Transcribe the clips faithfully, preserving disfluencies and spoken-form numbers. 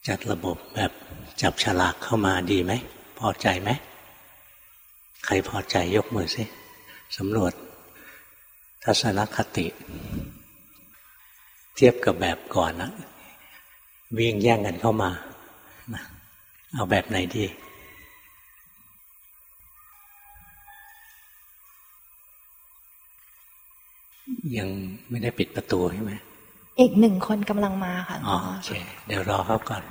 จัดระบบแบบจับฉลากเข้ามาดีไหมพอใจไหมใครพอใจยกมือสิสำรวจทัศนคติเทียบกับแบบก่อนนะวิ่งแย่งกันเข้ามาเอาแบบไหนดียังไม่ได้ปิดประตูใช่ไหมอีกหนึ่งคนกำลังมาค่ะอ๋อโอเคเดี๋ยวรอเขาก่อน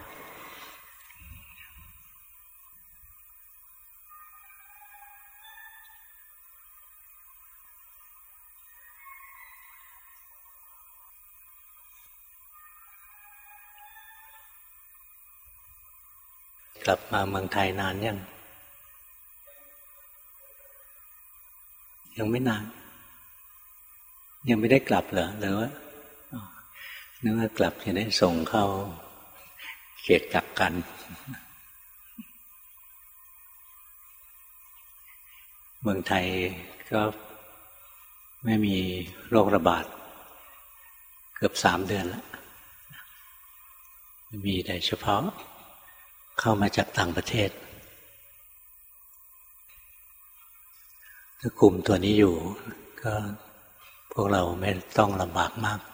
กลับมาเมืองไทยนานยังยังไม่นานยังไม่ได้กลับเหรอหรือว่านึกว่ากลับจะได้ส่งเข้าเขตกักกันเมืองไทยก็ไม่มีโรคระบาดเกือบสามเดือนแล้วมีแต่เฉพาะเข้ามาจากต่างประเทศถ้าคุมตัวนี้อยู่ก็พวกเราไม่ต้องลำบากมาก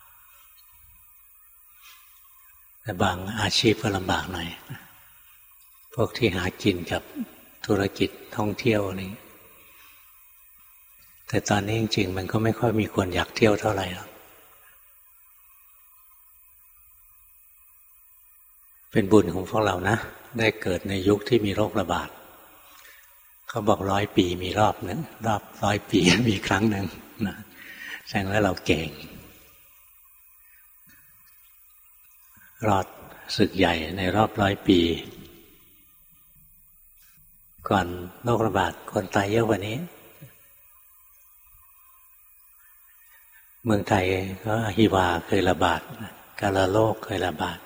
แต่บางอาชีพก็ลำบากหน่อยพวกที่หากินกับธุรกิจท่องเที่ยวนี่แต่ตอนนี้จริงๆมันก็ไม่ค่อยมีคนอยากเที่ยวเท่าไหร่หรอกเป็นบุญของพวกเรานะได้เกิดในยุคที่มีโรคระบาดเขาบอกร้อยปีมีรอบหนึ่งรอบร้อยปีมีครั้งหนึ่งนะแสดงว่าเราเก่งรอดศึกใหญ่ในรอบร้อยปีก่อนโรคระบาดคนตายเยอะกว่านี้เมืองไทยก็อหิวาเคยระบาดกาฬโรคเคยระบาด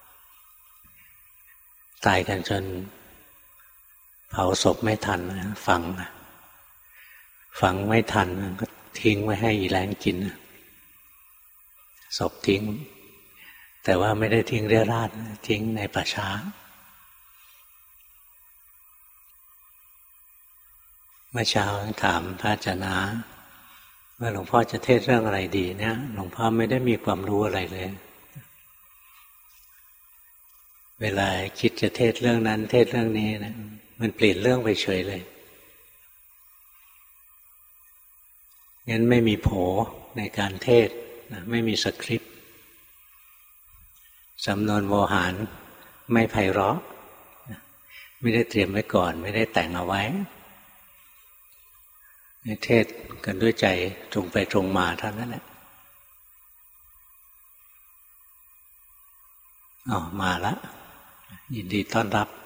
ตายกันจนเผาศพไม่ทันฝังฝังไม่ทันก็ทิ้งไว้ให้อีแรงกินศพทิ้งแต่ว่าไม่ได้ทิ้งเรี่ยราดทิ้งในป่าช้าเมื่อเช้าถามพระอาจารย์นะว่าหลวงพ่อจะเทศเรื่องอะไรดีเนี่ยหลวงพ่อไม่ได้มีความรู้อะไรเลยเวลาคิดจะเทศเรื่องนั้นเทศเรื่องนี้นะมันเปลี่ยนเรื่องไปเฉยเลยงั้นไม่มีโผในการเทศนะไม่มีสคริปต์สำนวนโวหารไม่ไพเราะไม่ได้เตรียมไว้ก่อนไม่ได้แต่งเอาไว้เทศกันด้วยใจตรงไปตรงมาเท่านั้นแหละอ๋อมาละยินดีต้อนรับ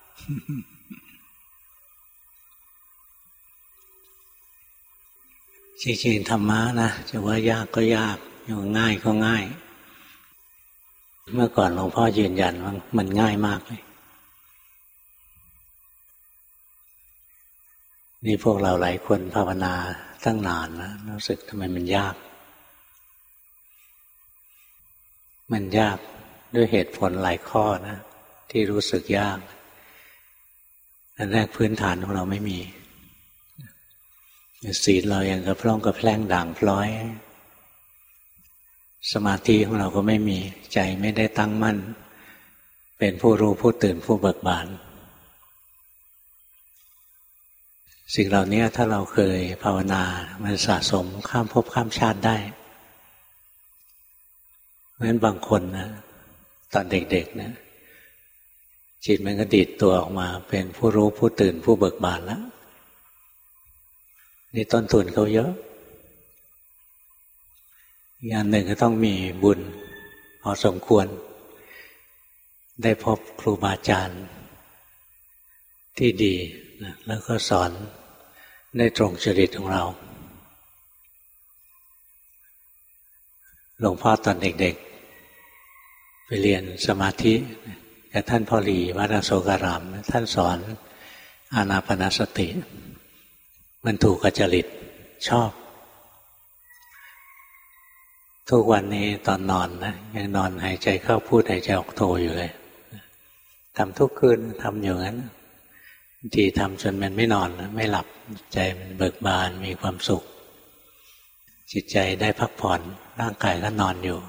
จริงๆธรรมะนะจะว่ายากก็ยากจะว่าง่ายก็ง่ายเมื่อก่อนหลวงพ่อยืนยันว่ามันง่ายมากเลยนี่พวกเราหลายคนภาวนาตั้งนานแล้วรู้สึกทำไมมันยากมันยากด้วยเหตุผลหลายข้อนะที่รู้สึกยากอันแรกพื้นฐานของเราไม่มีศีลเราอย่างกระพร่องกระแพร่งด่างพร้อยสมาธิของเราก็ไม่มีใจไม่ได้ตั้งมั่นเป็นผู้รู้ผู้ตื่นผู้เบิกบานสิ่งเหล่านี้ถ้าเราเคยภาวนามันสะสมข้ามภพข้ามชาติได้เพราะฉะนั้นบางคนนะตอนเด็กๆนะจิตมันก็ดีดตัวออกมาเป็นผู้รู้ผู้ตื่นผู้เบิกบานแล้วนี่ต้นทุนเขาเยอะอย่างหนึ่งก็ต้องมีบุญพอสมควรได้พบครูบาอาจารย์ที่ดีนะแล้วก็สอนได้ตรงจริตของเราหลวงพ่อตอนเด็กๆไปเรียนสมาธิกับท่านพ่อหลีวัดอโศการามท่านสอนอานาปานสติมันถูกกับจริตชอบทุกวันนี้ตอนนอนนะยังนอนหายใจเข้าพูดหายใจออกโทอยู่เลยทำทุกคืนทำอยู่งั้นบางทีทำจนมันไม่นอนไม่หลับใจมันเบิกบานมีความสุขจิตใจได้พักผ่อนร่างกายก็นอนอยู่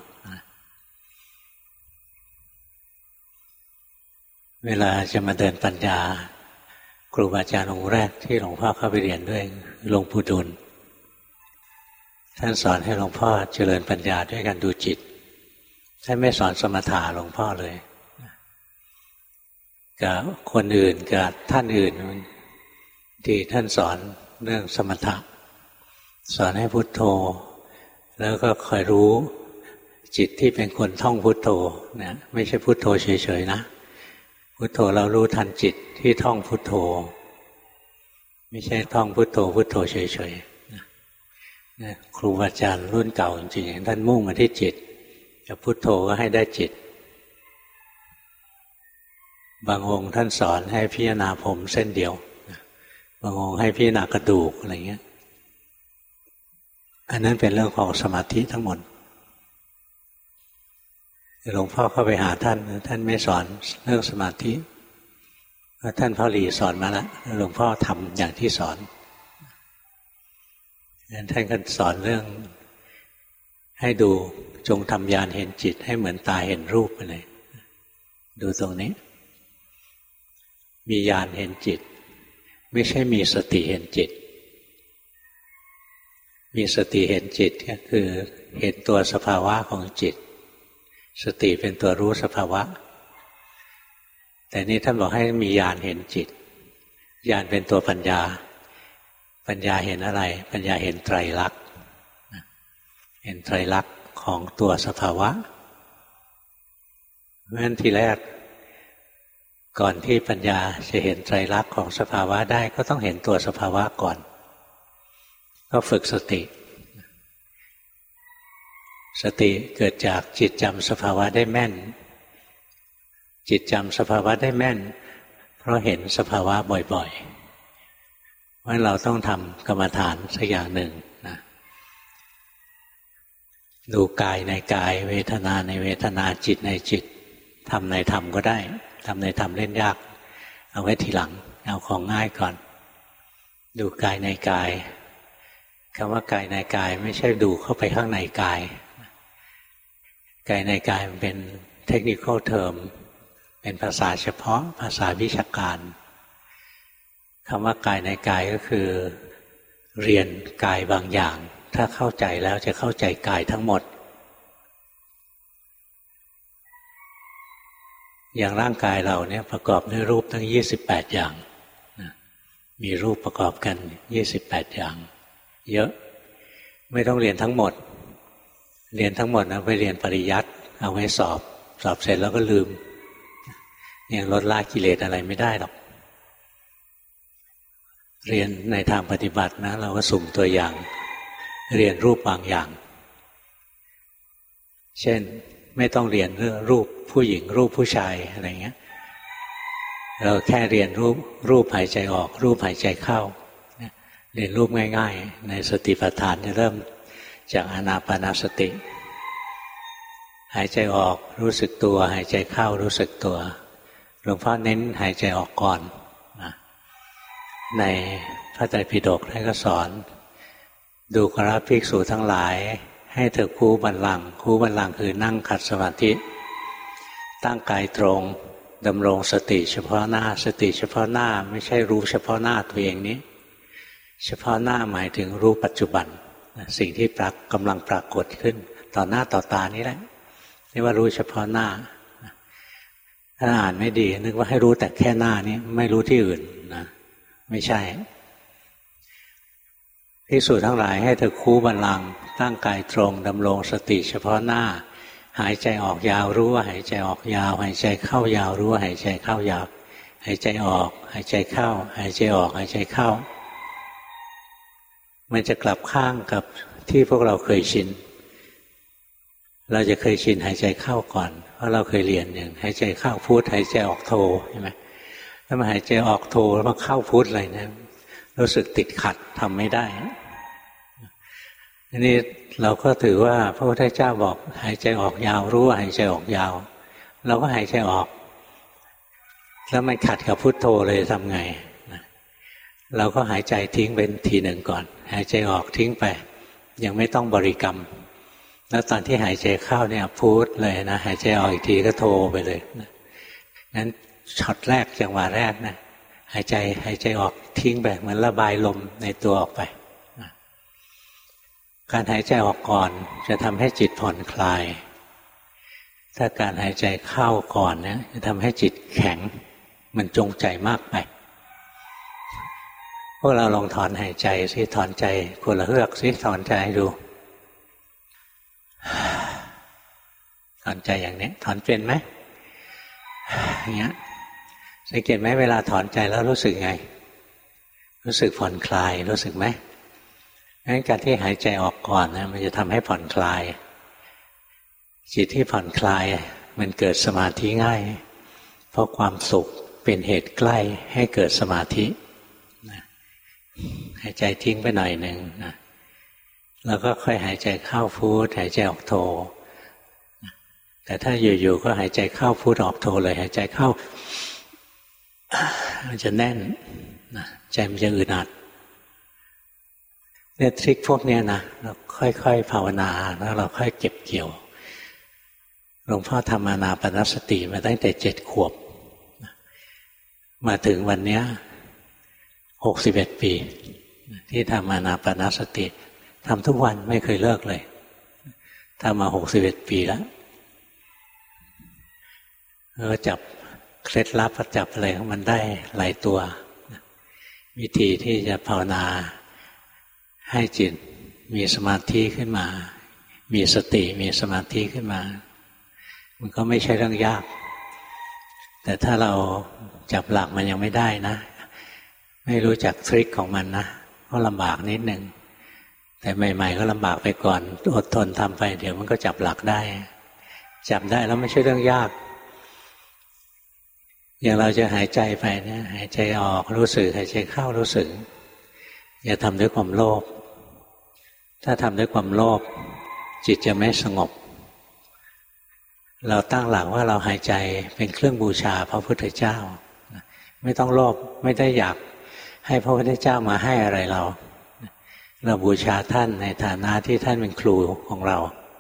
เวลาจะมาเดินปัญญาครูบาอาจารย์องค์แรกที่หลวงพ่อเข้าไปเรียนด้วยหลวงปู่ดูลท่านสอนให้หลวงพ่อเจริญปัญญาด้วยการดูจิตท่านไม่สอนสมถะหลวงพ่อเลยกับคนอื่นกับท่านอื่นที่ท่านสอนเรื่องสมถะสอนให้พุทโธแล้วก็คอยรู้จิตที่เป็นคนท่องพุทโธนะไม่ใช่พุทโธเฉยๆนะพุทโธเรารู้ทันจิตที่ท่องพุทโธไม่ใช่ท่องพุทโธพุทโธเฉยๆนะครูอาจารย์รุ่นเก่าจริงๆท่านมุ่งมาที่จิตจะพุทโธก็ให้ได้จิตบางองค์ท่านสอนให้พิจารณาผมเส้นเดียวบางองค์ให้พิจารณากระดูกอะไรเงี้ยอันนั้นเป็นเรื่องของสมาธิทั้งหมดหลวงพ่อเข้าไปหาท่านท่านไม่สอนเรื่องสมาธิเพราะท่านพ่อหลีสอนมาแล้วหลวงพ่อทำอย่างที่สอนท่านก็สอนเรื่องให้ดูจงทำญาณเห็นจิตให้เหมือนตาเห็นรูปไปเลยดูตรงนี้มีญาณเห็นจิตไม่ใช่มีสติเห็นจิตมีสติเห็นจิตก็คือเห็นตัวสภาวะของจิตสติเป็นตัวรู้สภาวะแต่นี้ท่านบอกให้มีญาณเห็นจิตญาณเป็นตัวปัญญาปัญญาเห็นอะไรปัญญาเห็นไตรลักษณ์เห็นไตรลักษณ์ของตัวสภาวะเพราะฉะนั้นทีแรกก่อนที่ปัญญาจะเห็นไตรลักษณ์ของสภาวะได้ก็ต้องเห็นตัวสภาวะก่อนก็ฝึกสติสติเกิดจากจิตจำสภาวะได้แม่นจิตจำสภาวะได้แม่นเพราะเห็นสภาวะบ่อยๆว่าเราต้องทำกรรมฐานสักอย่างหนึ่งนะดูกายในกายเวทนาในเวทนาจิตในจิตทำในธรรมก็ได้ทำในธรรมเล่นยากเอาไว้ทีหลังเอาของง่ายก่อนดูกายในกายคำว่ากายในกายไม่ใช่ดูเข้าไปข้างในกายกายในกายมันเป็นเทคนิคอลเทอมเป็นภาษาเฉพาะภาษาวิชาการคำว่ากายในกายก็คือเรียนกายบางอย่างถ้าเข้าใจแล้วจะเข้าใจกายทั้งหมดอย่างร่างกายเราเนี่ยประกอบด้วยรูปทั้งยี่สิบแปดอย่างมีรูปประกอบกันยี่สิบแปดอย่างเยอะไม่ต้องเรียนทั้งหมดเรียนทั้งหมดนะไปเรียนปริยัติเอาไว้สอบสอบเสร็จแล้วก็ลืมยังลดละกิเลสอะไรไม่ได้หรอกเรียนในทางปฏิบัตินะเราก็สุ่มตัวอย่างเรียนรูปบางอย่างเช่นไม่ต้องเรียนเรื่องรูปผู้หญิงรูปผู้ชายอะไรเงี้ยเราแค่เรียนรูปรูปหายใจออกรูปหายใจเข้าเรียนรูปง่ายๆในสติปัฏฐานจะเริ่มจากอานาปานสติหายใจออกรู้สึกตัวหายใจเข้ารู้สึกตัวหลวงพ่อเน้นหายใจออกก่อนนะในพระไตรปิฎกท่านก็สอนดูกราภิกษุทั้งหลายให้เธอคูบัลลังก์คูบัลลังก์คือนั่งขัดสมาธิตั้งกายตรงดำรงสติเฉพาะหน้าสติเฉพาะหน้าไม่ใช่รู้เฉพาะหน้าตัวเองนี้เฉพาะหน้าหมายถึงรู้ปัจจุบันสิ่งที่ปรากกำลังปรากฏขึ้นต่อหน้าต่อตานี้แหละนี่ว่ารู้เฉพาะหน้าถ้าอ่านไม่ดีนึกว่าให้รู้แต่แค่หน้านี้ไม่รู้ที่อื่นนะไม่ใช่ภิกษุทั้งหลายให้เธอคูบัลลังก์ตั้งกายตรงดำรงสติเฉพาะหน้าหายใจออกยาวรู้ว่าหายใจออกยาวหายใจเข้ายาวรู้ว่าหายใจเข้ายาวหายใจออกหายใจเข้าหายใจออกหายใจเข้ามันจะกลับข้างกับที่พวกเราเคยชินเราจะเคยชินหายใจเข้าก่อนเพราะเราเคยเรียนอย่างหายใจเข้าพุทหายใจออกโทใช่ไหมถ้ามาหายใจออกโทแล้วมาเข้าพุทอะไรนะรู้สึกติดขัดทำไม่ได้อันนี้เราก็ถือว่าพระพุทธเจ้าบอกหายใจออกยาวรู้ว่าหายใจออกยาวเราก็หายใจออกแล้วมันขัดกับพุทโธเลยทำไงเราก็หายใจทิ้งเป็นทีหนึ่งก่อนหายใจออกทิ้งไปยังไม่ต้องบริกรรมแล้วตอนที่หายใจเข้าเนี่ยพูดเลยนะหายใจออกอีกทีก็โทไปเลยนะงั้นช็อตแรกจังหวะแรกนะหายใจหายใจออกทิ้งไปเหมือนระบายลมในตัวออกไปนะการหายใจออกก่อนจะทำให้จิตผ่อนคลายถ้าการหายใจเข้าก่อนเนี่ยจะทำให้จิตแข็งมันจงใจมากไปพวกเราลองถอนหายใจสิถอนใจคนละเฮือกสิถอนใจให้ดูถอนใจอย่างนี้ถอนเป็นไหมอย่างเงี้ยสังเกตไหมเวลาถอนใจแล้วรู้สึกไงรู้สึกผ่อนคลายรู้สึกไหมงั้นการที่หายใจออกก่อนนะมันจะทำให้ผ่อนคลายจิตที่ผ่อนคลายมันเกิดสมาธิง่ายเพราะความสุขเป็นเหตุใกล้ให้เกิดสมาธิหายใจทิ้งไปหน่อยหนึ่งนะแล้วก็ค่อยหายใจเข้าพุทหายใจออกโทแต่ถ้าอยู่ๆก็หายใจเข้าพุทออกโทเลยหายใจเข้ามันจะแน่นนะใจมันจะอึดอัดเนี่ยทริคพวกเนี้ยนะเราค่อยๆภาวนาแล้วเราค่อยเก็บเกี่ยวหลวงพ่อทำอานาปานสติมาตั้งแต่เจ็ดขวบมาถึงวันเนี้ยหกสิบเอ็ดปีที่ทำอานาปานสติทำทุกวันไม่เคยเลิกเลยทำมาหกสิบเอ็ดปีแล้วก็จับเคล็ดลับจับอะไรของมันได้หลายตัววิธีที่จะภาวนาให้จิตมีสมาธิขึ้นมามีสติมีสมาธิขึ้นมามันก็ไม่ใช่เรื่องยากแต่ถ้าเราจับหลักมันยังไม่ได้นะไม่รู้จักทริคของมันนะก็ลำบากนิดหนึ่งแต่ใหม่ๆก็ลำบากไปก่อนอดทนทำไปเดี๋ยวมันก็จับหลักได้จับได้แล้วไม่ใช่เรื่องยากอย่างเราจะหายใจไปเนี่ยหายใจออกรู้สึกหายใจเข้ารู้สึกอย่าทำด้วยความโลภถ้าทำด้วยความโลภจิตจะไม่สงบเราตั้งหลักว่าเราหายใจเป็นเครื่องบูชาพระพุทธเจ้าไม่ต้องโลภไม่ได้อยากให้พระพุทธเจ้ามาให้อะไรเราเราบูชาท่านในฐานะที่ท่านเป็นครูของเรา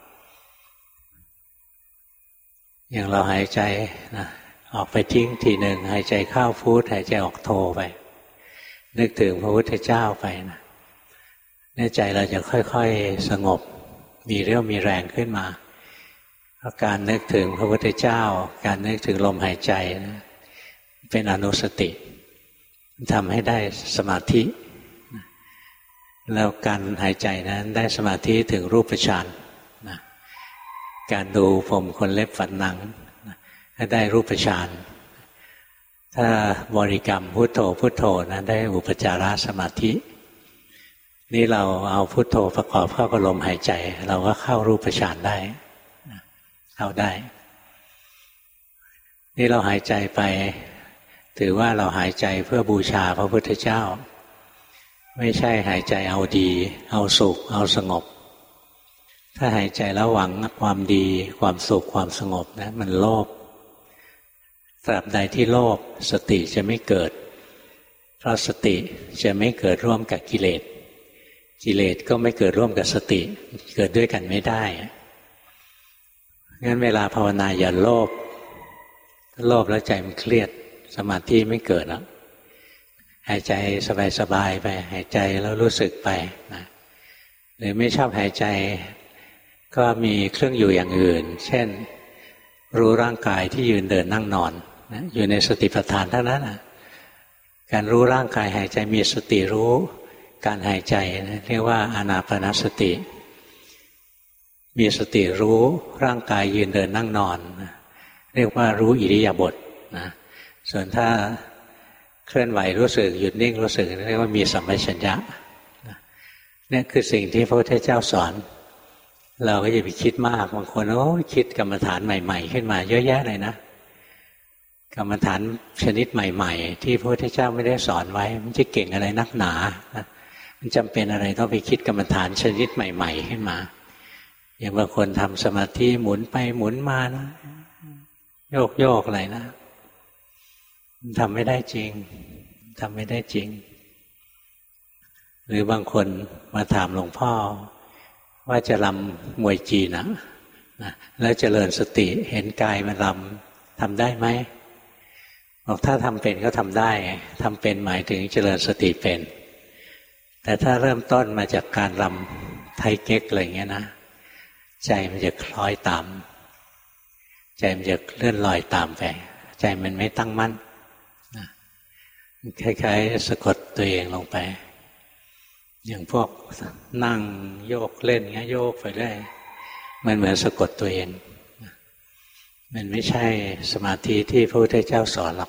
อย่างเราหายใจนะออกไปทิ้งทีหนึ่งหายใจเข้าพุทหายใจออกโทไปนึกถึงพระพุทธเจ้าไปนะในใจเราจะค่อยๆสงบมีเรี่ยวมีแรงขึ้นมาเพราะการนึกถึงพระพุทธเจ้าการนึกถึงลมหายใจนะเป็นอนุสติทำให้ได้สมาธิแล้วการหายใจนั้นได้สมาธิถึงรูปฌานนะการดูผมขนเล็บฝันหนังนะได้รูปฌานถ้าบริกรรมพุทโธพุทโธนะได้อุปจารสมาธินี่เราเอาพุทโธประกอบเข้ากับลมหายใจเราก็เข้ารูปฌานได้เข้าได้นี่เราหายใจไปถือว่าเราหายใจเพื่อบูชาพระพุทธเจ้าไม่ใช่หายใจเอาดีเอาสุขเอาสงบถ้าหายใจแล้วหวังความดีความสุขความสงบนะมันโลภตราบใดที่โลภสติจะไม่เกิดเพราะสติจะไม่เกิดร่วมกับกิเลสกิเลสก็ไม่เกิดร่วมกับสติเกิดด้วยกันไม่ได้งั้นเวลาภาวนาอย่าโลภถ้าโลภแล้วใจมันเครียดสมาธิไม่เกิดแล้วหายใจสบายๆไปหายใจแล้วรู้สึกไปนะหรือไม่ชอบหายใจก็มีเครื่องอยู่อย่างอื่นเช่นรู้ร่างกายที่ยืนเดินนั่งนอนนะอยู่ในสติปัฏฐานเท่านั้นนะการรู้ร่างกายหายใจมีสติรู้การหายใจนะเรียกว่าอานาปานสติมีสติรู้ร่างกายยืนเดินนั่งนอนนะเรียกว่ารู้อิริยาบถนะส่วนถ้าเคลื่อนไหวรู้สึกหยุดนิ่งรู้สึกเรียกว่ามีสัมปชัญญะนี่คือสิ่งที่พระพุทธเจ้าสอนเราก็อย่าไปคิดมากบางคนโอ้คิดกรรมฐานใหม่ๆขึ้นมาเยอะแยะเลยนะกรรมฐานชนิดใหม่ๆที่พระพุทธเจ้าไม่ได้สอนไว้มันจะเก่งอะไรนักหนานะมันจำเป็นอะไรต้องไปคิดกรรมฐานชนิดใหม่ๆขึ้นมาอย่างบางคนทำสมาธิหมุนไปหมุนมานะโยกโยกอะไรนะทำไม่ได้จริงทำไม่ได้จริงหรือบางคนมาถามหลวงพ่อว่าจะรำมวยจีนนะนะแล้วเจริญสติเห็นกายมันรำทำได้ไหมบอกถ้าทำเป็นก็ทำได้ทำเป็นหมายถึงเจริญสติเป็นแต่ถ้าเริ่มต้นมาจากการรำไทเก๊กอะไรเงี้ยนะใจมันจะคล้อยตามใจมันจะเลื่อนลอยตามไปใจมันไม่ตั้งมั่นนะคล้ายๆสะกดตัวเองลงไปอย่างพวกนั่งโยกเล่นเงี้ยโยกไปเรื่อยมันเหมือนสะกดตัวเองมันไม่ใช่สมาธิที่พระพุทธเจ้าสอนหรอก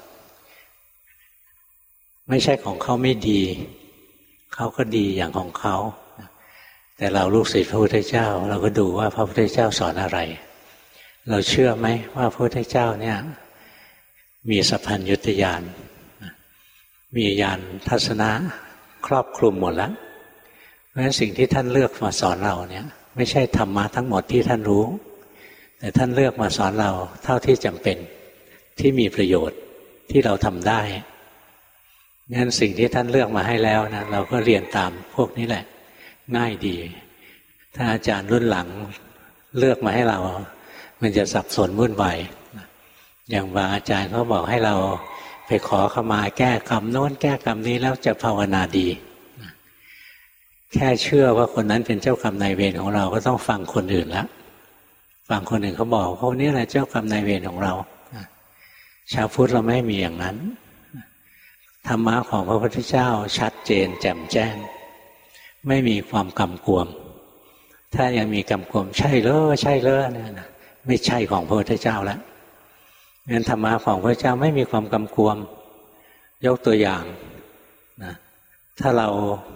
ไม่ใช่ของเขาไม่ดีเขาก็ดีอย่างของเขาแต่เราลูกศิษย์พระพุทธเจ้าเราก็ดูว่าพระพุทธเจ้าสอนอะไรเราเชื่อไหมว่าพระพุทธเจ้าเนี่ยมีสัพพัญญุตญาณมีญาณทัศนะครอบคลุมหมดแล้วเพราะฉะนั้นสิ่งที่ท่านเลือกมาสอนเราเนี่ยไม่ใช่ธรรมะทั้งหมดที่ท่านรู้แต่ท่านเลือกมาสอนเราเท่าที่จำเป็นที่มีประโยชน์ที่เราทำได้งั้นสิ่งที่ท่านเลือกมาให้แล้วนะเราก็เรียนตามพวกนี้แหละง่ายดีถ้าอาจารย์รุ่นหลังเลือกมาให้เรามันจะสับสนวุ่นวายอย่างบางอาจารย์เขาบอกให้เราไปขอขมาแก้กรรมโน้นแก้กรรมนี้แล้วจะภาวนาดีแค่เชื่อว่าคนนั้นเป็นเจ้ากรรมนายเวรของเราก็ต้องฟังคนอื่นแล้วฟังคนอื่นเขาบอกเขาเนี่ยแหละเจ้ากรรมนายเวรของเราชาวพุทธเราไม่มีอย่างนั้นธรรมะของพระพุทธเจ้าชัดเจนแจ่มแจ้งไม่มีความกำกวมถ้ายังมีกำกวมใช่เลอใช่เลอเนี่ยนะไม่ใช่ของพระพุทธเจ้าแล้วงั้นธรรมะของพระเจ้าไม่มีความกำกวมยกตัวอย่างนะถ้าเรา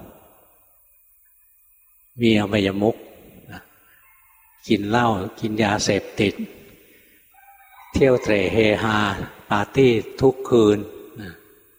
มีอบายมุขนะกินเหล้ากินยาเสพติดเที่ยวเตร่เฮฮาปาร์ตี้ทุกคืนนะ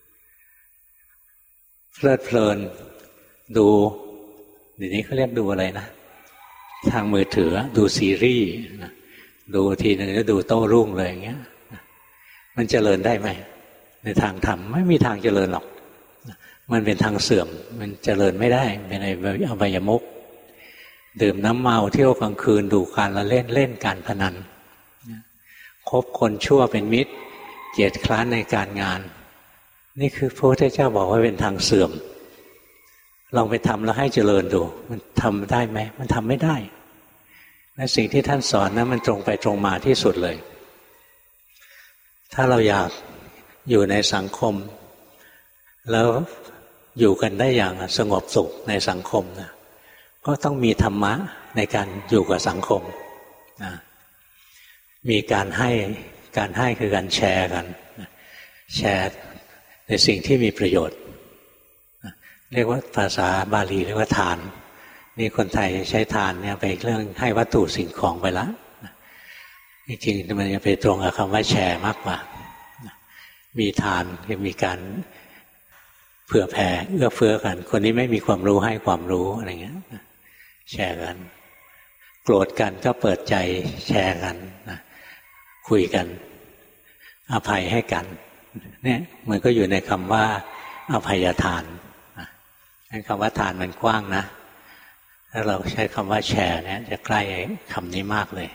เพลิดเพลินดูเดี๋ยวนี้เขาเรียกดูอะไรนะทางมือถือดูซีรีส์นะดูทีนึงก็ดูโต้รุ่งเลยอย่างเงี้ยมันเจริญได้ไหมในทางธรรมไม่มีทางเจริญหรอกมันเป็นทางเสื่อมมันเจริญไม่ได้เป็นอบายมุขดื่มน้ำเมาเที่ยวกลางคืนดูการละเล่นเล่นการพนันคบคนชั่วเป็นมิตรเกียจคร้านในการงานนี่คือพระพุทธเจ้าบอกว่าเป็นทางเสื่อมลองไปทำแล้วให้เจริญดูมันทำได้ไหมมันทำไม่ได้และสิ่งที่ท่านสอนนะมันตรงไปตรงมาที่สุดเลยถ้าเราอยากอยู่ในสังคมแล้วอยู่กันได้อย่างสงบสุขในสังคมนะก็ต้องมีธรรมะในการอยู่กับสังคมนะมีการให้การให้คือการแชร์กันแชร์ในสิ่งที่มีประโยชน์เรียกว่าภาษาบาลีเรียกว่าทานนี่คนไทยใช้ทานเนี่ยไปเรื่องให้วัตถุสิ่งของไปละจริงๆมันจะไปตรงกับคำว่าแชร์มากกว่ามีทานจะมีการเผื่อแผ่เอื้อเฟื้อกันคนนี้ไม่มีความรู้ให้ความรู้อะไรเงี้ยแชร์กันโกรธกันก็เปิดใจแชร์กันนะคุยกันอภัยให้กันเนี่ยมันก็อยู่ในคำว่าอภัยทานนะคำว่าทานมันกว้างนะถ้าเราใช้คำว่าแชร์เนี่ยจะใกล้คำนี้มากเลย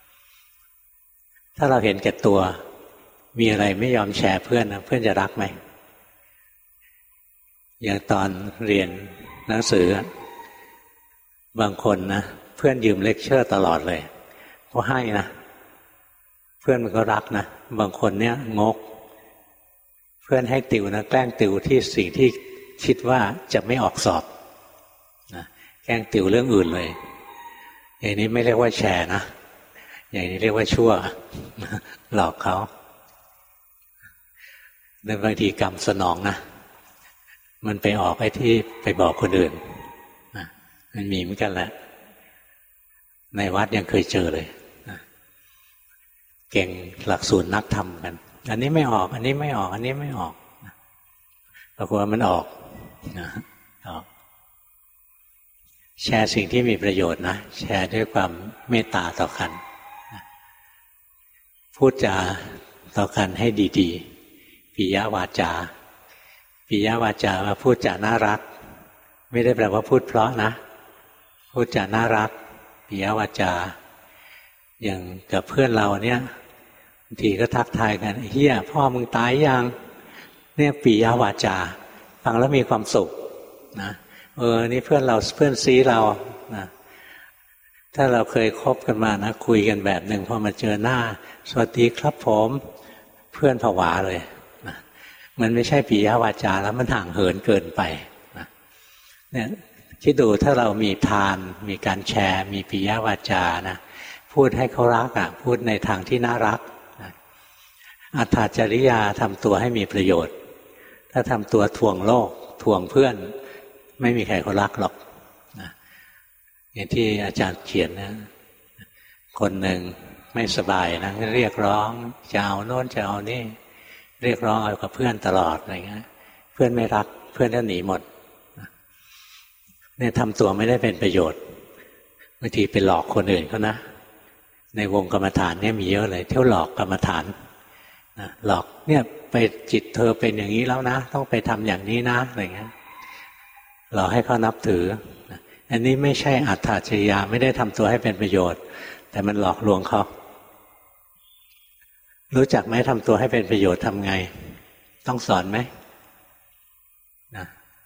ถ้าเราเห็นแก่ตัวมีอะไรไม่ยอมแชร์เพื่อนนะเพื่อนจะรักไหมอย่างตอนเรียนหนังสือบางคนนะเพื่อนยืมเลคเชอร์ตลอดเลยเพราะให้นะเพื่อนมันก็รักนะบางคนเนี่ยงกเพื่อนให้ติวนะแกล้งติวที่สิ่งที่คิดว่าจะไม่ออกสอบนะแกล้งติวเรื่องอื่นเลยอย่างนี้ไม่เรียกว่าแชร์นะอย่างนี้เรียกว่าชั่วหลอกเขาในบางทีกรรมสนองนะมันไปออกไอ้ที่ไปบอกคนอื่นนะมันมีเหมือนกันแหละในวัดยังเคยเจอเลยนะเก่งหลักสูตรนักธรรมกันอันนี้ไม่ออกอันนี้ไม่ออกอันนี้ไม่ออกนะปรากฏว่ามันออกนะออกแชร์สิ่งที่มีประโยชน์นะแชร์ด้วยความเมตตาต่อกันนะพูดจาต่อกันให้ดีๆเปิยวาจาปิยวาจามาพูดจาน่ารักไม่ได้แปลว่าพูดเพราะนะพูดจาน่ารักปิยวาจาอย่างกับเพื่อนเราเนี่ยบางทีก็ทักทายกันเฮียพ่อมึงตายยังเนี่ยปิยวาจาฟังแล้วมีความสุขนะเออนี่เพื่อนเราเพื่อนซีเรานะถ้าเราเคยคบกันมานะคุยกันแบบหนึ่งพอมาเจอหน้าสวัสดีครับผมเพื่อนผวาเลยนะมันไม่ใช่ปิยวาจาแล้วมันห่างเหินเกินไปนะเนี่ยคิดดูถ้าเรามีทานมีการแชร์มีปิยวาจานะพูดให้เขารักอ่ะพูดในทางที่น่ารักนะอัตถจริยาทำตัวให้มีประโยชน์ถ้าทำตัวทวงโลกทวงเพื่อนไม่มีใครเขารักหรอกนะอย่างที่อาจารย์เขียนนะคนหนึ่งไม่สบายนะเรียกร้องจะเอาโน่นจะเอานี่เรียกร้องเอากับเพื่อนตลอดอะไรเงี้ยเพื่อนไม่รักเพื่อนก็หนีหมดเนี่ยทำตัวไม่ได้เป็นประโยชน์บางทีไปหลอกคนอื่นเขานะในวงกรรมฐานเนี่ยมีเยอะเลยเที่ยวหลอกกรรมฐานนะหลอกเนี่ยไปจิตเธอเป็นอย่างนี้แล้วนะต้องไปทำอย่างนี้นะอะไรเงี้ยหลอกให้เขานับถืออันนี้ไม่ใช่อัตถจริยาไม่ได้ทำตัวให้เป็นประโยชน์แต่มันหลอกลวงเขารู้จักไหมทำตัวให้เป็นประโยชน์ทำไงต้องสอนไหมนะ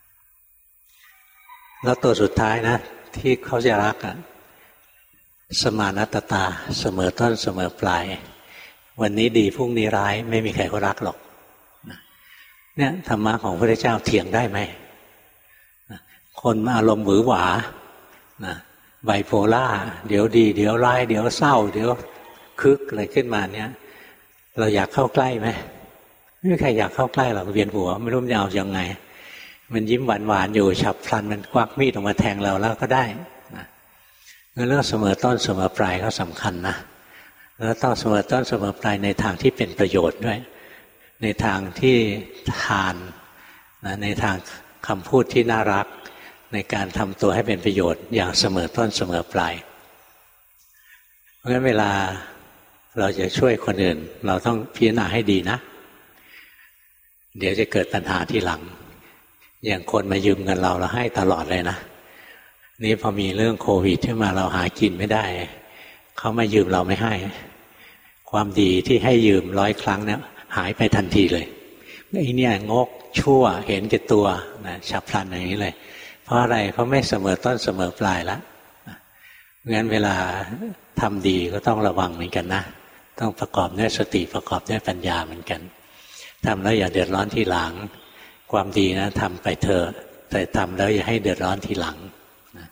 แล้วตัวสุดท้ายนะที่เขาจะรักอะสมานัตตาเสมอต้นเสมอปลายวันนี้ดีพรุ่งนี้ร้ายไม่มีใครเขารักหรอกนะเนี่ยธรรมะของพระพุทธเจ้าเถียงได้ไหมนะคนอารมณ์หวือหวานะไบโพล่าเดี๋ยวดีเดี๋ยวร้ายเดี๋ยวเศร้าเดี๋ยวคึกอะไรขึ้นมาเนี่ยเราอยากเข้าใกล้ไหมไม่มีใครอยากเข้าใกล้หรอกเวียนหัวไม่รู้จะเอายังไงมันยิ้มหวานๆอยู่ฉับพลันมันควักมีดออกมาแทงเราแล้วก็ได้นะเรื่องเสมอต้นเสมอปลายก็สำคัญนะแล้วต้องเสมอต้นเสมอปลายในทางที่เป็นประโยชน์ด้วยในทางที่ทานนะในทางคำพูดที่น่ารักในการทำตัวให้เป็นประโยชน์อย่างเสมอต้นเสมอปลายเพราะฉะนั้นเวลาเราจะช่วยคนอื่นเราต้องพิจารณาให้ดีนะเดี๋ยวจะเกิดปัญหาที่หลังอย่างคนมายืมเงินเราเราให้ตลอดเลยนะนี่พอมีเรื่องโควิดขึ้นมาเราหากินไม่ได้เขามายืมเราไม่ให้ความดีที่ให้ยืมร้อยครั้งเนี่ยหายไปทันทีเลยไอ้เนี่ยงกชั่วเห็นแก่ตัวนะฉับพลันอย่างนี้เลยเพราะอะไรเขาไม่เสมอต้นเสมอปลายแล้วงั้นเวลาทำดีก็ต้องระวังเหมือนกันนะต้องประกอบด้วยสติประกอบด้วยปัญญาเหมือนกันทำแล้วอย่าเดือดร้อนทีหลังความดีนะทำไปเถอะแต่ทำแล้วอย่าให้เดือดร้อนทีหลังนะ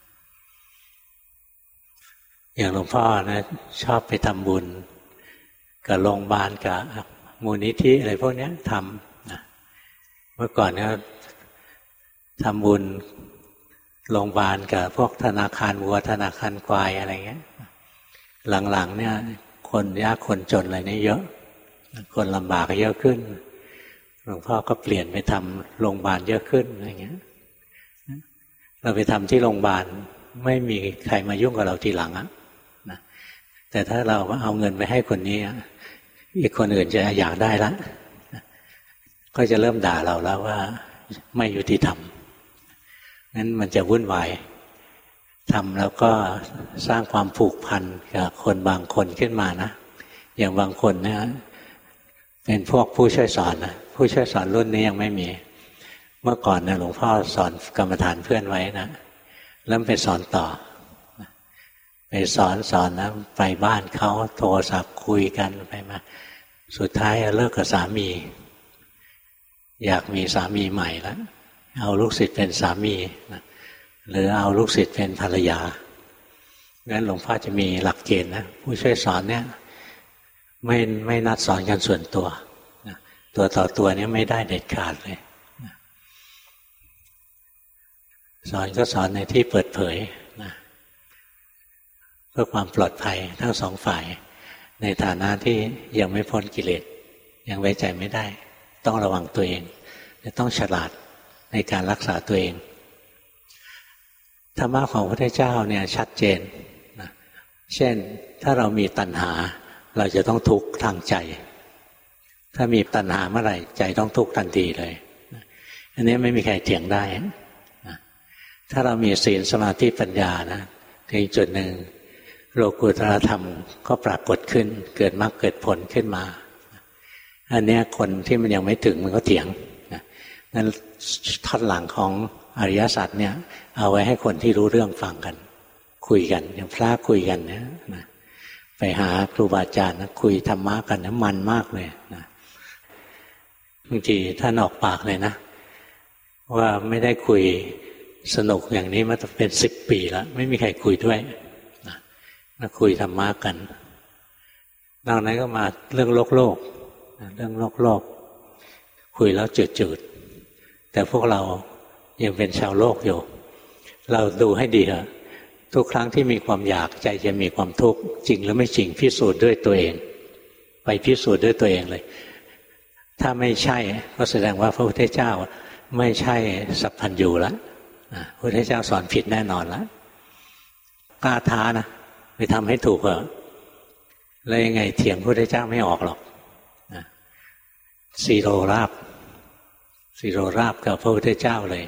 อย่างหลวงพ่อนะชอบไปทำบุญกับโรงพยาบาลกับมูลนิธิอะไรพวกนี้ทำนะเมื่อก่อนก็ทำบุญโรงพยาบาลกับพวกธนาคารวัวธนาคารควายอะไรเงี้ยหลังๆเนี่ยคนยากคนจนอะไรนี่เยอะคนลำบากก็เยอะขึ้นหลวงพ่อก็เปลี่ยนไปทำโรงพยาบาลเยอะขึ้นอะไรเงี้ยเราไปทำที่โรงพยาบาลไม่มีใครมายุ่งกับเราทีหลังอะนะแต่ถ้าเราเอาเงินไปให้คนนี้อีกคนอื่นจะอยากได้ละก็จะเริ่มด่าเราแล้วว่าไม่ยุติธรรมนั้นมันจะวุ่นวายทำแล้วก็สร้างความผูกพันกับคนบางคนขึ้นมานะอย่างบางคนเนี่ยเป็นพวกผู้ช่วยสอนนะผู้ช่วยสอนรุ่นนี้ยังไม่มีเมื่อก่อนนะหลวงพ่อสอนกรรมฐานเพื่อนไว้นะแล้วไปสอนต่อไปสอนสอนนะไปบ้านเขาโทรศัพท์คุยกันไปมาสุดท้ายเลิกกับสามีอยากมีสามีใหม่แล้วเอาลูกศิษย์เป็นสามีนะหรือเอาลูกศิษย์เป็นภรรยางั้นหลวงพ่อจะมีหลักเกณฑ์นะผู้ช่วยสอนเนี่ยไม่ไม่นัดสอนกันส่วนตัวนะตัวต่อตัวนี้ไม่ได้เด็ดขาดเลยนะสอนก็สอนในที่เปิดเผยนะเพื่อความปลอดภัยทั้งสองฝ่ายในฐานะที่ยังไม่พ้นกิเลสยังไว้ใจไม่ได้ต้องระวังตัวเองและต้องฉลาดในการรักษาตัวเองธรรมะของพระพุทธเจ้าเนี่ยชัดเจนนะเช่นถ้าเรามีตัณหาเราจะต้องทุกข์ทางใจถ้ามีตัณหาเมื่อไหร่ใจต้องทุกข์ทันทีเลยอันนี้ไม่มีใครเถียงได้ถ้าเรามีศีลสมาธิปัญญานะถึงจุดหนึ่งโลกุตตรธรรมก็ปรากฏขึ้นเกิดมรรคเกิดผลขึ้นมาอันนี้คนที่มันยังไม่ถึงมันก็เถียงนั้นท่อนหลังของอริยสัจเนี่ยเอาไว้ให้คนที่รู้เรื่องฟังกันคุยกันอย่างพระคุยกันเนี่ยนะไปหาครูบาอาจารย์นะคุยธรรมะกันนะมันมากเลยนะบางทีท่านออกปากเลยนะว่าไม่ได้คุยสนุกอย่างนี้มาเป็นสิบปีแล้วไม่มีใครคุยด้วยนะมาคุยธรรมะกันนอกนั้นก็มาเรื่องโลกโลกเรื่องโลกโลกคุยแล้วจืดๆแต่พวกเรายังเป็นชาวโลกอยู่เราดูให้ดีเถอะทุกครั้งที่มีความอยากใจจะมีความทุกข์จริงหรือไม่จริงพิสูจน์ด้วยตัวเองไปพิสูจน์ด้วยตัวเองเลยถ้าไม่ใช่ก็แสดงว่าพระพุทธเจ้าไม่ใช่สัพพัญญูแล้วพระพุทธเจ้าสอนผิดแน่นอนแล้วกล้าท้านะไปทำให้ถูกเหรอแล้วยังไงเถียงพระพุทธเจ้าไม่ออกหรอกสีโรราบสีโรราบกับพระพุทธเจ้าเลย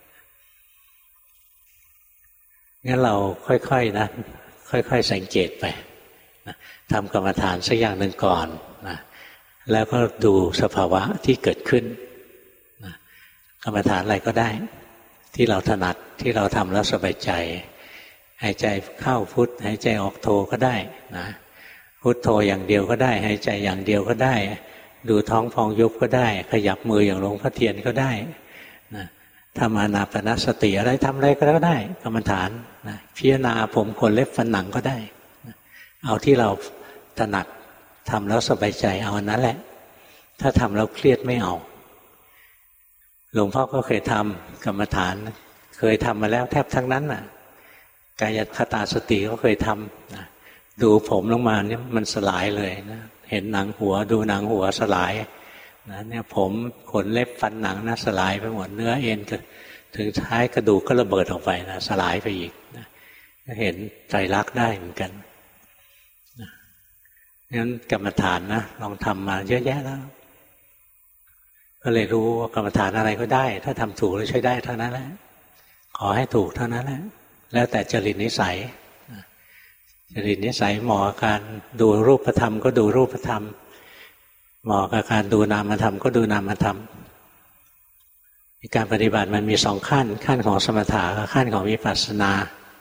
งั้นเราค่อยๆนะค่อยๆสังเกตไปนะทำกรรมฐานสักอย่างหนึ่งก่อนนะแล้วก็ดูสภาวะที่เกิดขึ้นนะกรรมฐานอะไรก็ได้ที่เราถนัดที่เราทำแล้วสบายใจหายใจเข้าพุทหายใจออกโทก็ได้นะพุทโธอย่างเดียวก็ได้หายใจอย่างเดียวก็ได้ดูท้องพองยุบก็ได้ขยับมืออย่างหลวงพ่อเทียนก็ได้นะทำอานาปานสติอะไรทำอะไรก็ได้กรรมฐานนะพิจารณาผมขนเล็บฟันหนังก็ได้นะเอาที่เราถนัดทำแล้วสบายใจเอาอันนั้นแหละถ้าทำแล้วเครียดไม่เอาหลวงพ่อก็เคยทำกรรมฐานเคยทำมาแล้วแทบทั้งนั้นน่ะกายคตาสติก็เคยทำนะดูผมลงมาเนี่ยมันสลายเลยนะเห็นหนังหัวดูหนังหัวสลายนะเนี่ยผมขนเล็บฟันหนังนะสลายไปหมดเนื้อเอ็นถึงท้ายกระดูกก็ระเบิดออกไปนะสลายไปอีกนะเห็นไตรลักษณ์ได้เหมือนกันนะงั้นกรรมฐานนะลองทำมาเยอะแยะแล้วก็เลยรู้ว่ากรรมฐานอะไรก็ได้ถ้าทำถูกแล้วใช้ได้เท่านั้นแหละขอให้ถูกเท่านั้นแหละแล้วแต่จริตนิสัยจริตนิสัยเหมาะกับการดูรูปธรรมก็ดูรูปธรรมเหมาะกับการดูนามธรรมก็ดูนามธรรมการปฏิบัติมันมีสองขั้นขั้นของสมถะกับขั้นของวิปัสสนา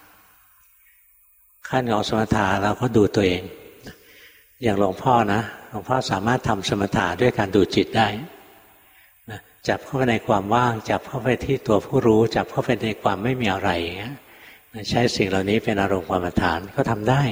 ขั้นของสมถะเราก็ดูตัวเองอย่างหลวงพ่อนะหลวงพ่อสามารถทำสมถะด้วยการดูจิตได้นะจับเข้าไปในความว่างจับเข้าไปที่ตัวผู้รู้จับเข้าไปในความไม่มีอะไรอย่างเงี้ยใช้สิ่งเหล่านี้เป็นอารมณ์กรรมฐานก็ทำได้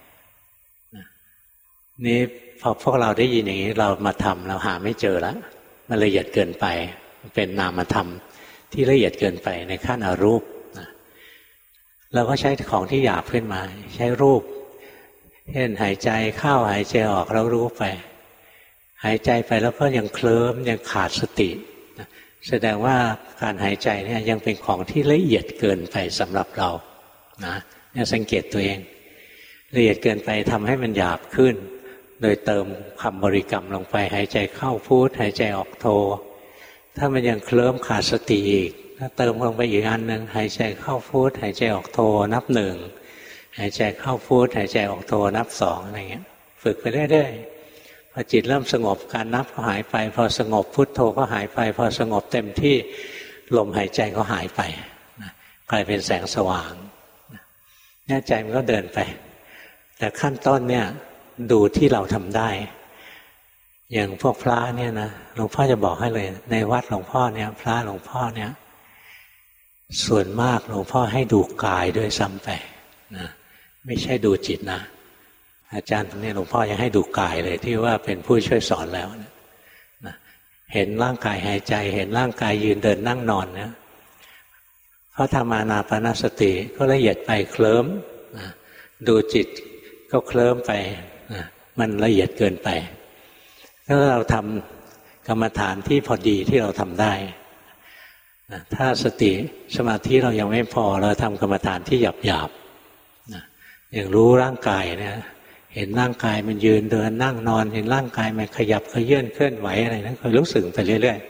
นี่พอพวกเราได้ยินอย่างนี้เรามาทำเราหาไม่เจอแล้วมันละเอียดเกินไปเป็นนามธรรมที่ละเอียดเกินไปในขั้นอรูปเราก็ใช้ของที่หยาบขึ้นมาใช้รูปเช่นหายใจเข้าหายใจออกเรารู้ไปหายใจไปแล้วก็ยังเคลิ้มยังขาดสติแสดงว่าการหายใจเนี่ยยังเป็นของที่ละเอียดเกินไปสำหรับเรานะเนี่ยสังเกตตัวเองละเอียดเกินไปทำให้มันหยาบขึ้นโดยเติมคำบริกรรมลงไปหายใจเข้าพุทหายใจออกโทถ้ามันยังเคลิ้มขาดสติอีกถ้าเติมลงไปอีกอันหนึ่งหายใจเข้าพุทหายใจออกโทนับหนึ่งหายใจเข้าพุทหายใจออกโทนับสองอะไรเงี้ยฝึกไปเรื่อยๆพอจิตเริ่มสงบการนับก็หายไปพอสงบพุทโธก็หายไปพอสงบเต็มที่ลมหายใจก็หายไปกลายเป็นแสงสว่างเนี่ยใจมันก็เดินไปแต่ขั้นต้นเนี่ยดูที่เราทำได้อย่างพวกพระเนี่ยนะหลวงพ่อจะบอกให้เลยในวัดหลวงพ่อเนี่ยพระหลวงพ่อเนี่ยส่วนมากหลวงพ่อให้ดูกายด้วยซ้ำไปนะไม่ใช่ดูจิตนะอาจารย์เนี่ยหลวงพ่อยังให้ดูกายเลยที่ว่าเป็นผู้ช่วยสอนแล้วนะนะเห็นร่างกายหายใจเห็นร่างกายยืนเดินนั่งนอนเนี่ยเขาทำอานาปานสติก็ละเอียดไปเคลิ้มนะดูจิตก็เคลิ้มไปนะมันละเอียดเกินไปถ้าเราทำกรรมฐานที่พอดีที่เราทำได้นะถ้าสติสมาธิเรายังไม่พอเราทำกรรมฐานที่หยาบๆนะอย่างรู้ร่างกายเนี่ยเห็นร่างกายมันยืนเดินนั่งนอนเห็นร่างกายมันขยับเขยื้อนเคลื่อนไหวอะไรนั้นคอยรู้สึกไปเรื่อย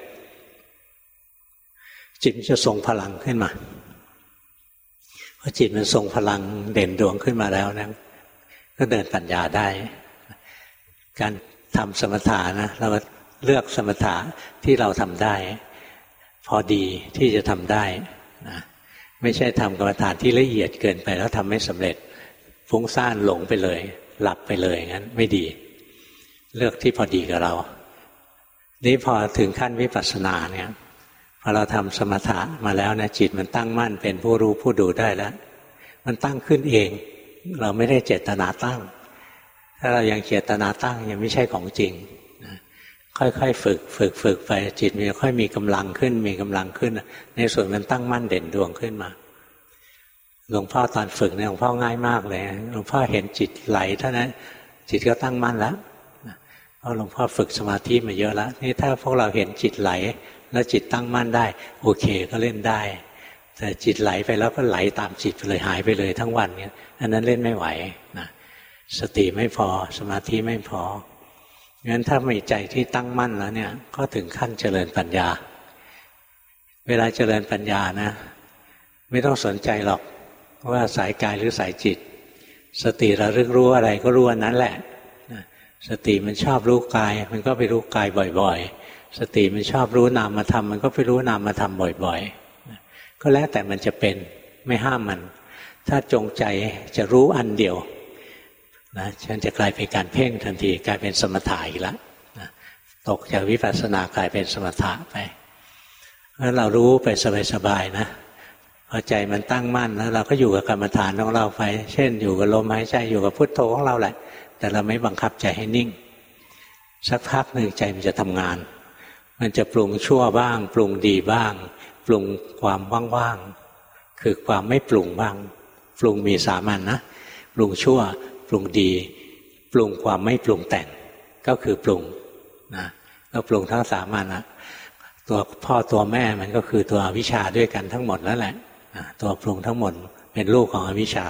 ๆจิตมันจะทรงพลังขึ้นมาพอจิตมันทรงพลังเด่นดวงขึ้นมาแล้วนะก็เดินปัญญาได้การทำสมถะนะเราเลือกสมถะที่เราทำได้พอดีที่จะทำได้นะไม่ใช่ทำกรรมฐานที่ละเอียดเกินไปแล้วทำไม่สำเร็จฟุ้งซ่านหลงไปเลยหลับไปเลยงั้นไม่ดีเลือกที่พอดีกับเรานี่พอถึงขั้นวิปัสสนาเนี่ยพอเราทำสมถะมาแล้วนะจิตมันตั้งมั่นเป็นผู้รู้ผู้ดูได้แล้วมันตั้งขึ้นเองเราไม่ได้เจตนาตั้งถ้าเรายังเจตนาตั้งยังไม่ใช่ของจริงนะค่อยๆฝึกฝึกฝึกไปจิตมันค่อยมีกำลังขึ้นมีกำลังขึ้นในส่วนมันตั้งมั่นเด่นดวงขึ้นมาหลวงพ่อตอนฝึกเนี่ยหลวงพ่อง่ายมากเลยหลวงพ่อเห็นจิตไหลเท่านั้นจิตก็ตั้งมั่นแล้วเพราะหลวงพ่อฝึกสมาธิมาเยอะแล้วนี่ถ้าพวกเราเห็นจิตไหลแล้วจิตตั้งมั่นได้โอเคก็เล่นได้แต่จิตไหลไปแล้วก็ไหลตามจิตไปเลยหายไปเลยทั้งวันเนี่ยอันนั้นเล่นไม่ไหวนะสติไม่พอสมาธิไม่พองั้นถ้ามีใจที่ตั้งมั่นแล้วเนี่ยก็ถึงขั้นเจริญปัญญาเวลาเจริญปัญญานะไม่ต้องสนใจหรอกว่าสายกายหรือสายจิตสติระลึกรู้อะไรก็รู้อันนั้นแหละสติมันชอบรู้กายมันก็ไปรู้กายบ่อยๆสติมันชอบรู้นามธรรมมันก็ไปรู้นามธรรมบ่อยๆก็แล้วแต่มันจะเป็นไม่ห้ามมันถ้าจงใจจะรู้อันเดียวนะฉันจะกลายเป็นการเพ่งทันทีกลายเป็นสมถะอีกแล้วนะตกจากวิปัสสนากลายเป็นสมถะไปแล้วเรารู้ไปสบายๆนะพอใจมันตั้งมั่นแล้วเราก็อยู่กับกรรมฐานของเราไปเช่นอยู่กับลมหายใจอยู่กับพุทโธของเราแหละแต่เราไม่บังคับใจให้นิ่งสักพักหนึ่งใจมันจะทำงานมันจะปรุงชั่วบ้างปรุงดีบ้างปรุงความว่างๆคือความไม่ปรุงบ้างปรุงมีสามัญ นะปรุงชั่วปรุงดีปรุงความไม่ปรุงแต่งก็คือปรุงนะก็ปรุงทั้งสามัญนะตัวพ่อตัวแม่มันก็คือตัวอวิชชาด้วยกันทั้งหมดแล้วแหละตัวปรุงทั้งหมดเป็นลูกของอวิชชา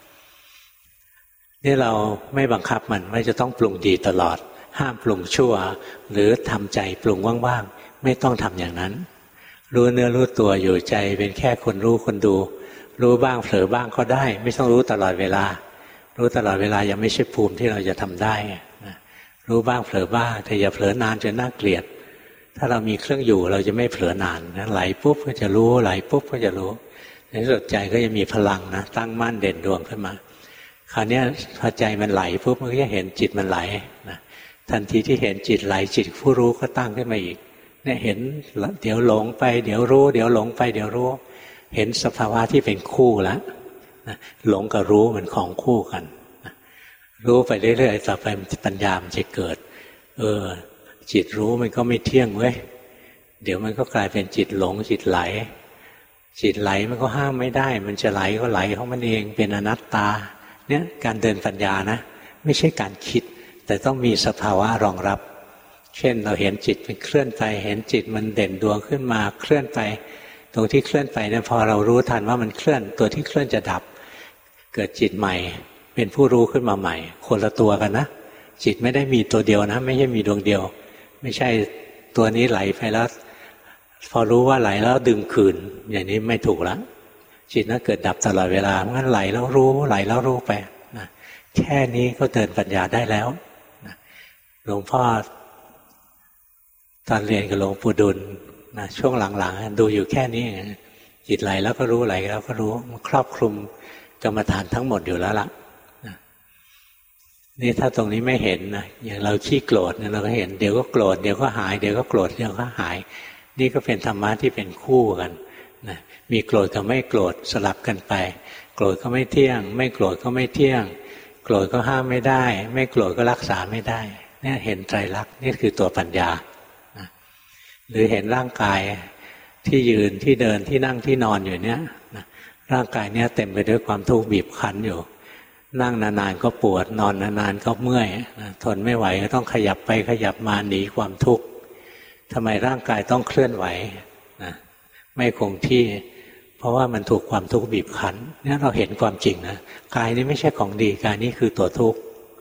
นี่เราไม่บังคับมันว่าจะต้องปรุงดีตลอดห้ามปรุงชั่วหรือทำใจปรุงว่างๆไม่ต้องทำอย่างนั้นรู้เนื้อรู้ตัวอยู่ใจเป็นแค่คนรู้คนดูรู้บ้างเผลอบ้างก็ได้ไม่ต้องรู้ตลอดเวลารู้ตลอดเวลายังไม่ใช่ภูมิที่เราจะทำได้นะรู้บ้างเผลอบ้างแต่อย่าเผลอนานจนน่าเกลียดถ้าเรามีเครื่องอยู่เราจะไม่เผลอนานนะไหลปุ๊บก็จะรู้ไหลปุ๊บก็จะรู้ในสุดใจก็จะมีพลังนะตั้งมั่นเด่นดวงขึ้นมาคราวนี้พอใจมันไหลปุ๊บมันก็จะเห็นจิตมันไหลนะทันทีที่เห็นจิตไหลจิตผู้รู้ก็ตั้งขึ้นมาอีกเนี่ยเห็นเดี๋ยวหลงไปเดี๋ยวรู้เดี๋ยวหลงไปเดี๋ยวรู้เห็นสภาวะที่เป็นคู่แล้วนะหลงกับรู้มันของคู่กันนะรู้ไปเรื่อยๆต่อไปปัญญามันจะเกิดเออจิตรู้มันก็ไม่เที่ยงเว้ยเดี๋ยวมันก็กลายเป็นจิตหลงจิตไหลจิตไหลมันก็ห้ามไม่ได้มันจะไหลก็ไหลของมันเองเป็นอนัตตาเนี่ยการเดินปัญญานะไม่ใช่การคิดแต่ต้องมีสภาวะรองรับเช่นเราเห็นจิตมันเคลื่อนไปเห็นจิตมันเด่นดวงขึ้นมาเคลื่อนไปตรงที่เคลื่อนไปเนี่ยพอเรารู้ทันว่ามันเคลื่อนตัวที่เคลื่อนจะดับเกิดจิตใหม่เป็นผู้รู้ขึ้นมาใหม่คนละตัวกันนะจิตไม่ได้มีตัวเดียวนะไม่ใช่มีดวงเดียวไม่ใช่ตัวนี้ไหลไปแล้วพอรู้ว่าไหลแล้วดึงคืนอย่างนี้ไม่ถูกแล้วจิตนั้นเกิดดับตลอดเวลาเพราะงั้นไหลแล้วรู้ไหลแล้วรู้ไปนะแค่นี้ก็เดินปัญญาได้แล้วนะหลวงพ่อตอนเรียนกับหลวงปู่ดุลนะช่วงหลังๆดูอยู่แค่นี้จิตไหลแล้วก็รู้ไหลแล้วก็รู้มันครอบคลุมกรรมฐานทั้งหมดอยู่แล้วล่ะนะนี่ถ้าตรงนี้ไม่เห็นนะอย่างเราขี้โกรธเนี่ยเราก็เห็นเดี๋ยวก็โกรธเดี๋ยวก็หายเดี๋ยวก็โกรธเดี๋ยวก็หายนี่ก็เป็นธรรมะที่เป็นคู่กันนะมีโกรธกับไม่โกรธสลับกันไปโกรธก็ไม่เที่ยงไม่โกรธก็ไม่เที่ยงโกรธก็ห้ามไม่ได้ไม่โกรธก็รักษาไม่ได้เนี่ยเห็นไตรลักษณ์นี่คือตัวปัญญานะหรือเห็นร่างกายที่ยืนที่เดินที่นั่งที่นอนอยู่เนี่ยนะร่างกายเนี่ยเต็มไปด้วยความทุกข์บีบคั้นอยู่นั่งนานๆก็ปวดนอนนานๆก็เมื่อยนะทนไม่ไหวก็ต้องขยับไปขยับมาหนีความทุกข์ทำไมร่างกายต้องเคลื่อนไหวนะไม่คงที่เพราะว่ามันถูกความทุกข์บีบคั้นเนี่ยเราเห็นความจริงนะกายนี้ไม่ใช่ของดีกายนี้คือตัวทุกข์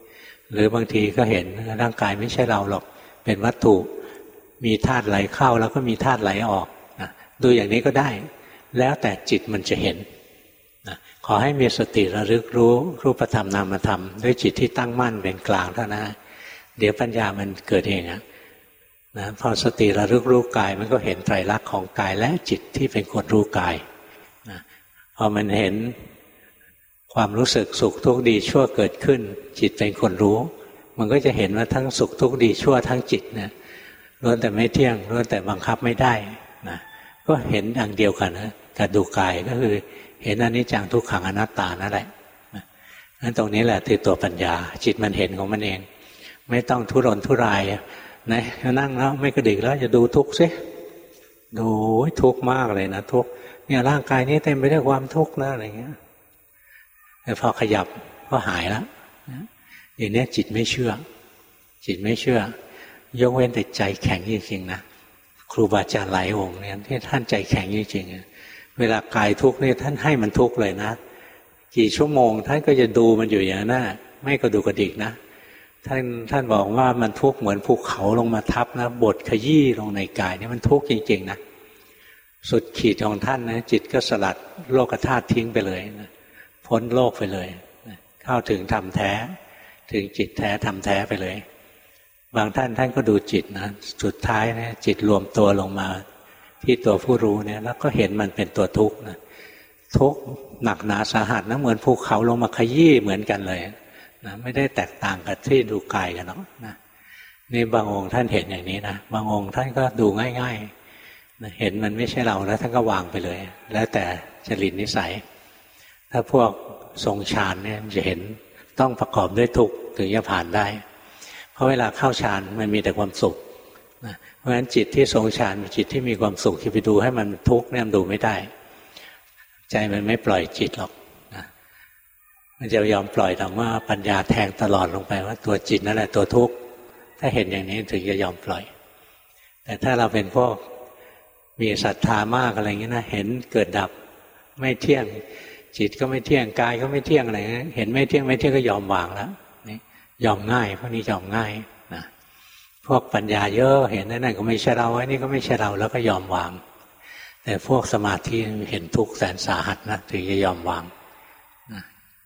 หรือบางทีก็เห็นร่างกายไม่ใช่เราหรอกเป็นวัตถุมีธาตุไหลเข้าแล้วก็มีธาตุไหลออกนะดูอย่างนี้ก็ได้แล้วแต่จิตมันจะเห็นนะขอให้มีสติระลึกรู้รูปธรรมนามธรรมด้วยจิตที่ตั้งมั่นเป็นกลางเท่านั้นเดี๋ยวปัญญามันเกิดเองอะนะพอสติระลึกรู้กายมันก็เห็นไตรลักษณ์ของกายและจิตที่เป็นคนรู้กายนะพอมันเห็นความรู้สึกสุขทุกข์ดีชั่วเกิดขึ้นจิตเป็นคนรู้มันก็จะเห็นว่าทั้งสุขทุกข์ดีชั่วทั้งจิตเนี่ยล้วนแต่ไม่เที่ยงล้วนแต่บังคับไม่ได้นะก็เห็นอย่างเดียวกันนะกับดูกายก็คือเห็นอนิจจังทุกขังอนัตตานั่นแหละนั่นตรงนี้แหละคือตัวปัญญาจิตมันเห็นของมันเองไม่ต้องทุรนทุรายนะนั่งแล้วไม่กระดิกแล้วจะดูทุกข์สิดูทุกข์มากเลยนะทุกข์เนี่ยร่างกายนี้เต็มไปด้วยความทุกข์นะอะไรเงี้ยแต่พอขยับก็หายแล้วอย่างนี้จิตไม่เชื่อจิตไม่เชื่อยกเว้นแต่ใจแข็งจริงๆนะครูบาอาจารย์หลายองค์เนี่ยที่ท่านใจแข็งจริงๆเวลากายทุกข์เนี่ยท่านให้มันทุกข์เลยนะกี่ชั่วโมงท่านก็จะดูมันอยู่อย่างนั้นไม่กระดูกกระดิกนะท่านท่านบอกว่ามันทุกข์เหมือนภูเขาลงมาทับนะบดขยี้ลงในกายนี่มันทุกข์จริงๆนะสุดขีดของท่านนะจิตก็สลัดโลกธาตุทิ้งไปเลยนะพ้นโลกไปเลยนะเข้าถึงธรรมแท้ถึงจิตแท้ธรรมแท้ไปเลยบางท่านท่านก็ดูจิตนะสุดท้ายนะจิตรวมตัวลงมาที่ตัวผู้รู้เนี่ยแล้วก็เห็นมันเป็นตัวทุกข์นะทุกข์หนักหนาสาหัสนะเหมือนภูเขาลงมาขยี้เหมือนกันเลยนะไม่ได้แตกต่างกับที่ดูกายกันหรอกนะนี่บางองค์ท่านเห็นอย่างนี้นะบางองค์ท่านก็ดูง่ายๆนะเห็นมันไม่ใช่เราแล้วท่านก็วางไปเลยแล้วแต่จริตนิสัยถ้าพวกทรงฌานเนี่ยจะเห็นต้องประกอบด้วยทุกข์ถึงจะผ่านได้เพราะเวลาเข้าฌานมันมีแต่ความสุขนะเพราะฉะนั้นจิตที่ทรงฌานจิตที่มีความสุขที่ไปดูให้มันทุกข์เนี่ยมันดูไม่ได้ใจมันไม่ปล่อยจิตหรอกนะมันจะยอมปล่อยแต่ว่าปัญญาแทงตลอดลงไปว่าตัวจิตนั่นแหละตัวทุกข์ถ้าเห็นอย่างนี้ถึงจะยอมปล่อยแต่ถ้าเราเป็นพวกมีศรัทธามากอะไรอย่างนี้นะเห็นเกิดดับไม่เที่ยงจิตก็ไม่เที่ยงกายก็ไม่เที่ยงอะไรนะเห็นไม่เที่ยงไม่เที่ยงก็ยอมวางแล้วนี่ยอมง่ายพวกนี้ยอมง่ายนะพวกปัญญาเยอะเห็นนั่นนั่นก็ไม่ใช่เราไอ้นี่ก็ไม่ใช่เราแล้วก็ยอมวางแต่พวกสมาธิเห็นทุกข์แสนสาหัสนะถึงจะยอมวางนะ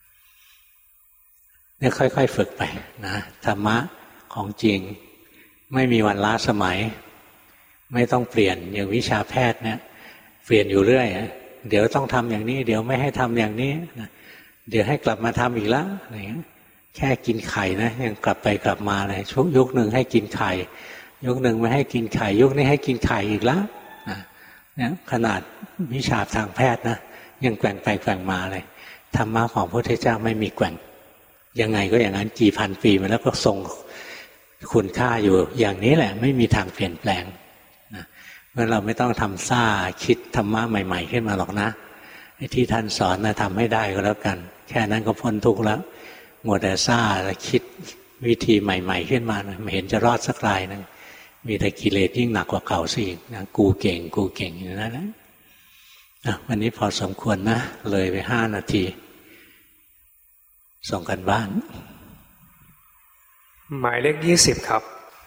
นี่ค่อยๆฝึกไปนะธรรมะของจริงไม่มีวันล้าสมัยไม่ต้องเปลี่ยนอย่างวิชาแพทย์เนี่ยเปลี่ยนอยู่เรื่อยเดี๋ยวต้องทำอย่างนี้เดี๋ยวไม่ให้ทำอย่างนี้นะเดี๋ยวให้กลับมาทำอีกแล้วอะไรอย่างเงี้ยแค่กินไข่นะยังกลับไปกลับมาเลยชุกยุคหนึ่งให้กินไข่ยุคหนึ่งไม่ให้กินไข่ยุคนี้ให้กินไข่อีกแล้วนะเนี่ยขนาดวิชาทางแพทย์นะยังแกว่งไปแกว่งมาเลยธรรมะของพระพุทธเจ้าไม่มีแกว่งยังไงก็อย่างนั้นกี่พันปีมาแล้วก็ทรงคุณค่าอยู่อย่างนี้แหละไม่มีทางเปลี่ยนแปลงนะเมื่อเราไม่ต้องทำซ่าคิดธรรมะใหม่ๆขึ้นมาหรอกนะที่ท่านสอนนะทำให้ได้ก็แล้วกันแค่นั้นก็พ้นทุกข์แล้วหมดแต่ซ่าแล้วคิดวิธีใหม่ๆขึ้นมานะไม่เห็นจะรอดสักรายนึงมีแต่กิเลสยิ่งหนักกว่าเก่าสินะกูเก่งกูเก่งอย่างนั้นนะวันนี้พอสมควรนะเลยไปห้านาทีส่งกันบ้านหมายเลขยี่สิบครับ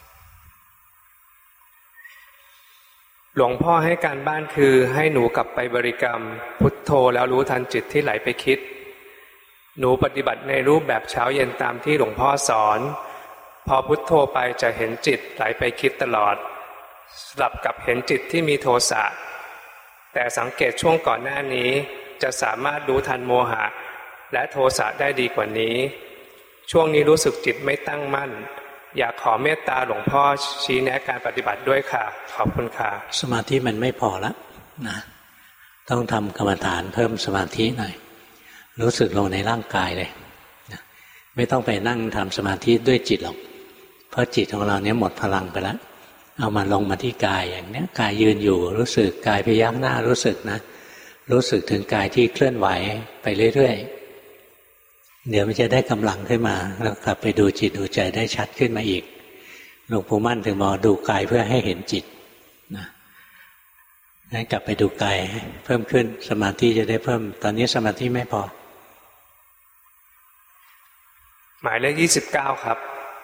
หลวงพ่อให้การบ้านคือให้หนูกลับไปบริกรรมพุทโธแล้วรู้ทันจิตที่ไหลไปคิดหนูปฏิบัติในรูปแบบเช้าเย็นตามที่หลวงพ่อสอนพอพุทโธไปจะเห็นจิตไหลไปคิดตลอดสลับกับเห็นจิตที่มีโทสะแต่สังเกตช่วงก่อนหน้านี้จะสามารถรู้ทันโมหะและโทสะได้ดีกว่านี้ช่วงนี้รู้สึกจิตไม่ตั้งมั่นอยากขอเมตตาหลวงพ่อชี้แนะการปฏิบัติด้วยค่ะขอบคุณค่ะสมาธิมันไม่พอแล้วนะต้องทำกรรมฐานเพิ่มสมาธิหน่อยรู้สึกลงในร่างกายเลยนะไม่ต้องไปนั่งทำสมาธิด้วยจิตหรอกเพราะจิตของเราเนี้ยหมดพลังไปแล้วเอามาลงมาที่กายอย่างเนี้ยกายยืนอยู่รู้สึกกายพยักหน้ารู้สึกนะรู้สึกถึงกายที่เคลื่อนไหวไปเรื่อยๆเดี๋ยวมันจะได้กำลังขึ้นมาแล้วกลับไปดูจิตดูใจได้ชัดขึ้นมาอีกหลวงปู่มั่นถึงบอกดูกายเพื่อให้เห็นจิตนะให้กลับไปดูกายเพิ่มขึ้นสมาธิจะได้เพิ่มตอนนี้สมาธิไม่พอหมายเลขยี่สิบเก้าครับ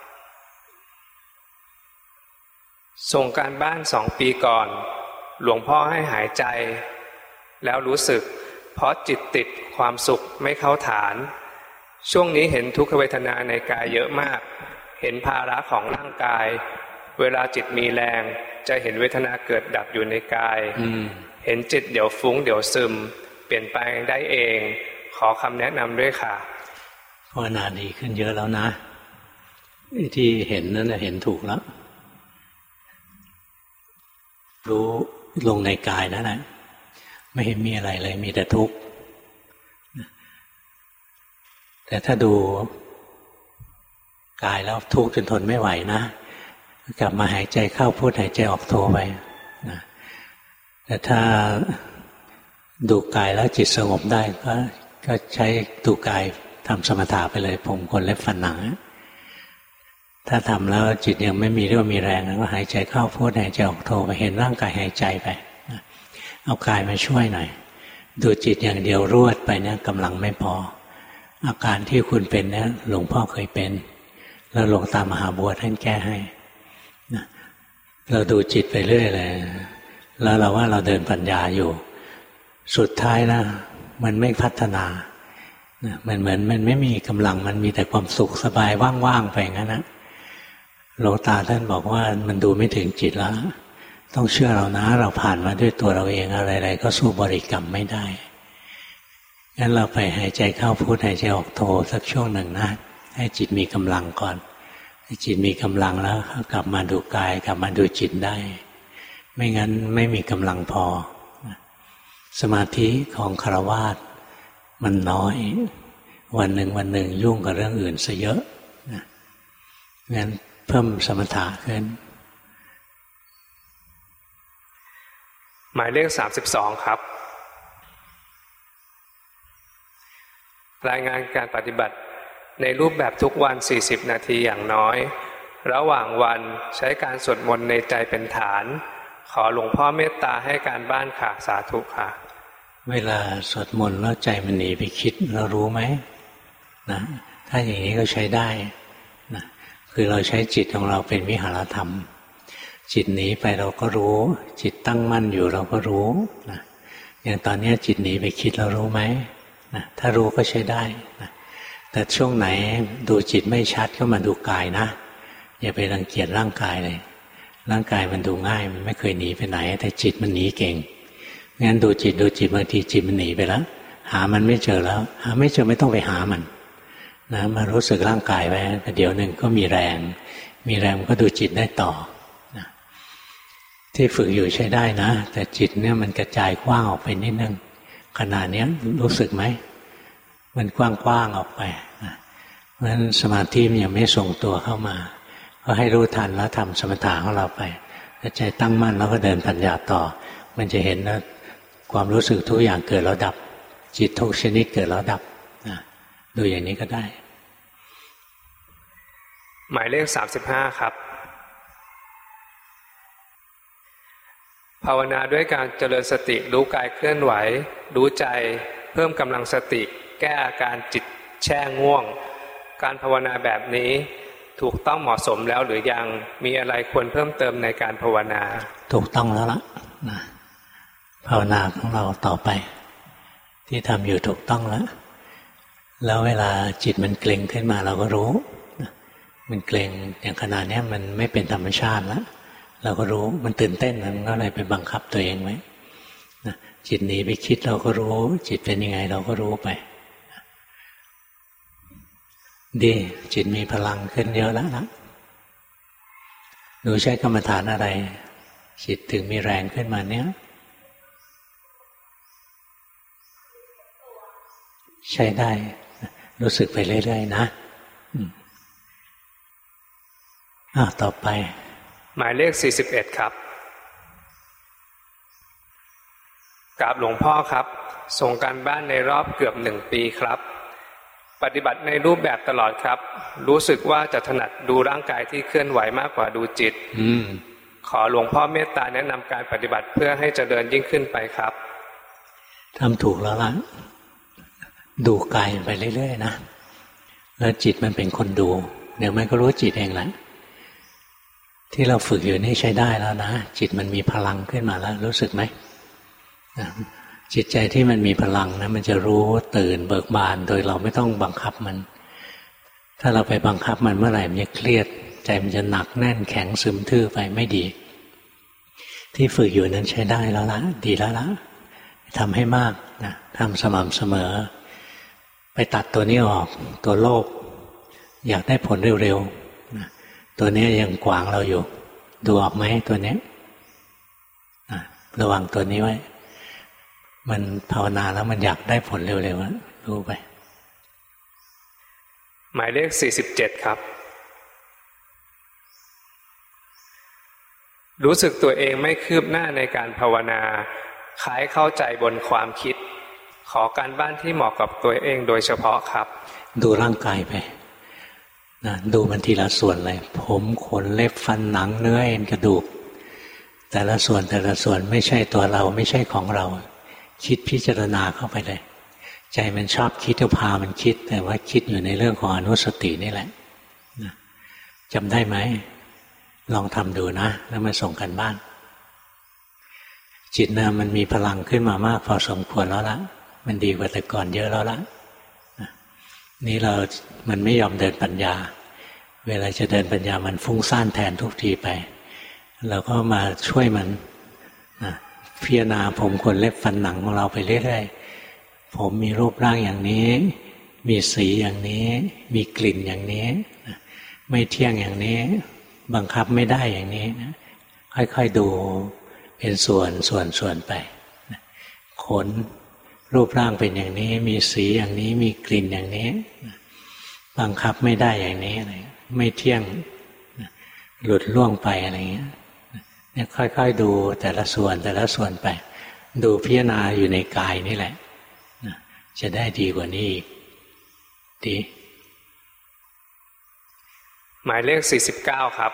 ส่งการบ้านสองปีก่อนหลวงพ่อให้หายใจแล้วรู้สึกเพราะจิตติดความสุขไม่เข้าฐานช่วงนี้เห็นทุกขเวทนาในกายเยอะมากเห็นภาระของร่างกายเวลาจิตมีแรงจะเห็นเวทนาเกิดดับอยู่ในกายเห็นจิตเดี๋ยวฟุ้งเดี๋ยวซึมเปลี่ยนแปลงได้เองขอคำแนะนำด้วยค่ะภาวนาดีขึ้นเยอะแล้วนะที่เห็นนั้นเห็นถูกแล้วรู้ลงในกายนั่นแหละไม่เห็นมีอะไรเลยมีแต่ทุกข์แต่ถ้าดูกายแล้วทุกข์จนทนไม่ไหวนะกลับมาหายใจเข้าพูดหายใจออกโทไปนะแต่ถ้าดูกายแล้วจิตสงบได้ก็ก็ใช้ดูกายทำสมถะไปเลยผมขนเล็บฟันหนังถ้าทำแล้วจิตยังไม่มีเรี่ยวมีแรงก็หายใจเข้าพูดหายใจออกโทไปเห็นร่างกายหายใจไปเอากายมาช่วยหน่อยดูจิตอย่างเดียวรวดไปเนี่ยกำลังไม่พออาการที่คุณเป็นเนี่ยหลวงพ่อเคยเป็นแล้วหลวงตามหาบัวท่านแก้ให้เราดูจิตไปเรื่อยเลยแล้วเราว่าเราเดินปัญญาอยู่สุดท้ายนะมันไม่พัฒนามันเหมือนมันไม่มีกำลังมันมีแต่ความสุขสบายว่างๆไปงั้นนะหลวงตาท่านบอกว่ามันดูไม่ถึงจิตแล้วต้องเชื่อเรานะเราผ่านมาด้วยตัวเราเองอะไรๆก็สู้บริกรรมไม่ได้งั้นเราไปหายใจเข้าพูดหายใจออกโทสักช่วงหนึ่งนะให้จิตมีกำลังก่อนให้จิตมีกำลังแล้วกลับมาดูกายกลับมาดูจิตได้ไม่งั้นไม่มีกำลังพอสมาธิของฆราวาสมันน้อยวันหนึ่งวันหนึ่งยุ่งกับเรื่องอื่นซะเยอะนะงั้นเพิ่มสมถะขึ้นหมายเลขสามสิบสองครับรายงานการปฏิบัติในรูปแบบทุกวันสี่สิบนาทีอย่างน้อยระหว่างวันใช้การสวดมนต์ในใจเป็นฐานขอหลวงพ่อเมตตาให้การบ้านค่ะสาธุค่ะเวลาสวดมนต์แล้วใจมันหนีไปคิดเรารู้ไหมนะถ้าอย่างนี้ก็ใช้ได้นะคือเราใช้จิตของเราเป็นวิหารธรรมจิตหนีไปเราก็รู้จิตตั้งมั่นอยู่เราก็รู้นะอย่างตอนนี้จิตหนีไปคิดเรารู้ไหมนะถ้ารู้ก็ใช้ได้นะแต่ช่วงไหนดูจิตไม่ชัดก็มาดูกายนะอย่าไปรังเกียจร่างกายเลยร่างกายมันดูง่ายมันไม่เคยหนีไปไหนแต่จิตมันหนีเก่งงั้นดูจิตดูจิตบางทีจิตมันหนีไปแล้วหามันไม่เจอแล้วหาไม่เจอไม่ต้องไปหามันนะมารู้สึกร่างกายไว้เดี๋ยวหนึ่งก็มีแรงมีแรงก็ดูจิตได้ต่อนะที่ฝึกอยู่ใช้ได้นะแต่จิตเนี่ยมันกระจายกว้างออกไปนิดนึงขนาดนี้รู้สึกไหมมันกว้างๆออกไปนะเพราะฉะนั้นสมาธิมันยังไม่ทรงตัวเข้ามาก็ให้รู้ทันแล้วทำสมถะของเราไปถ้าใจตั้งมั่นแล้วก็เดินปัญญาต่อมันจะเห็นนะความรู้สึกทุกอย่างเกิดแล้วดับจิตทุกชนิดเกิดแล้วดับนะดูอย่างนี้ก็ได้หมายเลขสามสิบห้าครับภาวนาด้วยการเจริญสติรู้กายเคลื่อนไหวรู้ใจเพิ่มกำลังสติแก้อาการจิตแช่ง่วงการภาวนาแบบนี้ถูกต้องเหมาะสมแล้วหรือยังมีอะไรควรเพิ่มเติมในการภาวนาถูกต้องแล้วล่ะนะภาวนาของเราต่อไปที่ทำอยู่ถูกต้องแล้วแล้วเวลาจิตมันเกร็งขึ้นมาเราก็รู้มันเกร็งอย่างขนาดนี้มันไม่เป็นธรรมชาติแล้วเราก็รู้มันตื่นเต้นมันก็เลยไปบังคับตัวเองไว้นะจิตหนีไปคิดเราก็รู้จิตเป็นยังไงเราก็รู้ไปดีจิตมีพลังขึ้นเยอะแล้วนะหนูใช้กรรมฐานอะไรจิตถึงมีแรงขึ้นมาเนี้ยใช้ได้รู้สึกไปเรื่อยๆนะอ่ะต่อไปหมายเลขสี่สิบเอ็ดครับกราบหลวงพ่อครับส่งการบ้านในรอบเกือบหนึ่งปีครับปฏิบัติในรูปแบบตลอดครับรู้สึกว่าจะถนัดดูร่างกายที่เคลื่อนไหวมากกว่าดูจิตขอหลวงพ่อเมตตาแนะนำการปฏิบัติเพื่อให้เจริญยิ่งขึ้นไปครับทำถูกแล้วล่ะดูกายไปเรื่อยๆนะแล้วจิตมันเป็นคนดูเดี๋ยวมันก็รู้จิตเองแหละที่เราฝึกอยู่นี่ใช้ได้แล้วนะจิตมันมีพลังขึ้นมาแล้วรู้สึกไหมจิตใจที่มันมีพลังนะมันจะรู้ตื่นเบิกบานโดยเราไม่ต้องบังคับมันถ้าเราไปบังคับมันเมื่อไหร่มันจะเครียดใจมันจะหนักแน่นแข็งซึมทื่อไปไม่ดีที่ฝึกอยู่นั้นใช้ได้แล้วละดีแล้วละทำให้มากนะทำสม่ำเสมอไปตัดตัวนี้ออกตัวโลภอยากได้ผลเร็วๆนะตัวนี้ยังขวางเราอยู่ดูออกไหมตัวนี้นะระวังตัวนี้ไว้มันภาวนาแล้วมันอยากได้ผลเร็วๆรู้ไปหมายเลขสี่สิบเจ็ดครับรู้สึกตัวเองไม่คืบหน้าในการภาวนาคล้ายเข้าใจบนความคิดขอการบ้านที่เหมาะกับตัวเองโดยเฉพาะครับดูร่างกายไปนะดูมันทีละส่วนเลยผมขนเล็บฟันหนังเนื้อเอ็นกระดูกแต่ละส่วนแต่ละส่วนไม่ใช่ตัวเราไม่ใช่ของเราคิดพิจารณาเข้าไปเลยใจมันชอบคิดก็พามันคิดแต่ว่าคิดอยู่ในเรื่องของอนุสตินี่แหละนะจำได้ไหมลองทำดูนะแล้วมาส่งกันบ้านจิตนะมันมีพลังขึ้นมามากพอสมควรแล้วละมันดีกว่าแต่ก่อนเยอะแล้วละนี่เรามันไม่ยอมเดินปัญญาเวลาจะเดินปัญญามันฟุ้งซ่านแทนทุกทีไปเราก็มาช่วยมันพิจารณาผมขนเล็บฟันหนังของเราไปเรื่อยๆผมมีรูปร่างอย่างนี้มีสีอย่างนี้มีกลิ่นอย่างนี้ไม่เที่ยงอย่างนี้บังคับไม่ได้อย่างนี้นะค่อยๆดูเป็นส่วนส่วนส่วนไปขนรูปร่างเป็นอย่างนี้มีสีอย่างนี้มีกลิ่นอย่างนี้บังคับไม่ได้อย่างนี้อะไรไม่เที่ยงหลุดล่วงไปอะไรเงี้ยเนี่ยค่อยๆดูแต่ละส่วนแต่ละส่วนไปดูพิจารณาอยู่ในกายนี่แหละจะได้ดีกว่านี้อีกดีหมายเลขสี่สิบเก้าครับ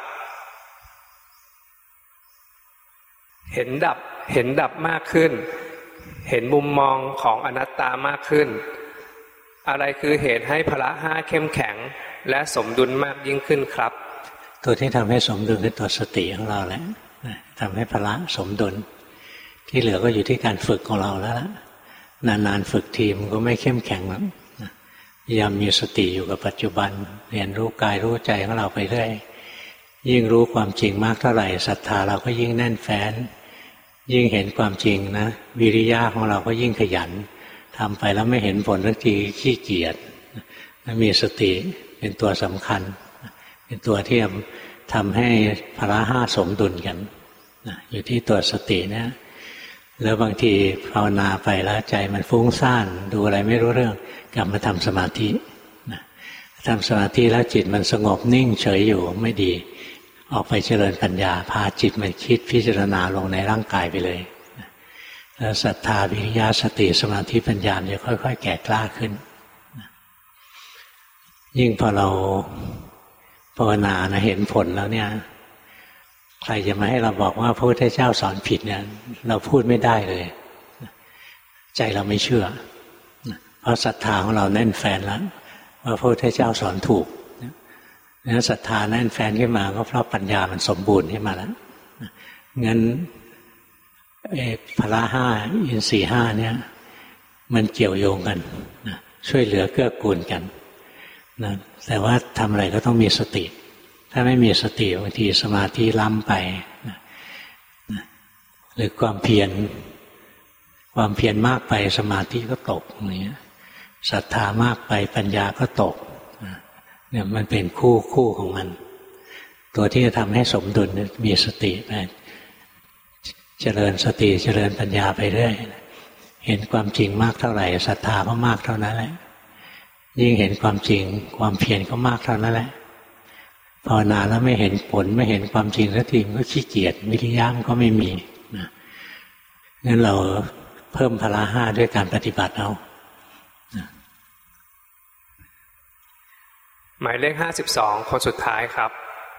เห็นดับเห็นดับมากขึ้นเห็นมุมมองของอนัตตามากขึ้นอะไรคือเหตุให้พละห้าเข้มแข็งและสมดุลมากยิ่งขึ้นครับตัวที่ทำให้สมดุลคือตัวสติของเราแหละทำให้พละสมดุลที่เหลือก็อยู่ที่การฝึกของเราแล้วล่ะนานๆฝึกทีมันก็ไม่เข้มแข็งแล้วพยายามมีสติอยู่กับปัจจุบันเรียนรู้กายรู้ใจของเราไปเรื่อยยิ่งรู้ความจริงมากเท่าไหร่ศรัทธาเราก็ยิ่งแน่นแฟ้นยิ่งเห็นความจริงนะวิริยะของเราก็ยิ่งขยันทำไปแล้วไม่เห็นผลสักทีขี้เกียจมีสติเป็นตัวสำคัญเป็นตัวที่ทำให้พละห้าสมดุลกันอยู่ที่ตัวสตินะแล้วบางทีภาวนาไปแล้วใจมันฟุ้งซ่านดูอะไรไม่รู้เรื่องกลับมาทำสมาธิทำสมาธิแล้วจิตมันสงบนิ่งเฉยอยู่ไม่ดีออกไปเจริญปัญญาพาจิตมันคิดพิจารณาลงในร่างกายไปเลยแล้วศรัทธาวิริยะสติสมาธิปัญญาจะค่อยๆแก่กล้าขึ้นยิ่งพอเราภาวนานะเห็นผลแล้วเนี่ยใครจะมาให้เราบอกว่าพระพุทธเจ้าสอนผิดเนี่ยเราพูดไม่ได้เลยใจเราไม่เชื่อเพราะศรัทธาของเราแน่นแฟ้นแล้วว่าพระพุทธเจ้าสอนถูกเนี่ยศรัทธาแน่นแฟ้นขึ้นมาก็เพราะปัญญามันสมบูรณ์ขึ้นมาแล้วงั้นพละห้าอินทรีย์ห้าเนี่ยมันเกี่ยวโยงกันช่วยเหลือเกื้อกูลกันนะแต่ว่าทำอะไรก็ต้องมีสติถ้าไม่มีสติบางทีสมาธิล้ำไปนะนะหรือความเพียรความเพียรมากไปสมาธิก็ตกอย่างเงี้ยศรัทธามากไปปัญญาก็ตกนะเนี่ยมันเป็นคู่คู่ของมันตัวที่จะทำให้สมดุลมีสติไปเจริญสติเจริญปัญญาไปเรื่อยเห็นความจริงมากเท่าไหร่ศรัทธาก็มากเท่านั้นแหละยิ่งเห็นความจริงความเพียรก็มากเท่านั้นแหละภาวนาแล้วไม่เห็นผลไม่เห็นความจริงสักทีมันก็ขี้เกียจวิริยะมันก็ไม่มีนะงั้นเราเพิ่มพละห้าด้วยการปฏิบัติเอานะหมายเลขห้าสิบสองคนสุดท้ายครับ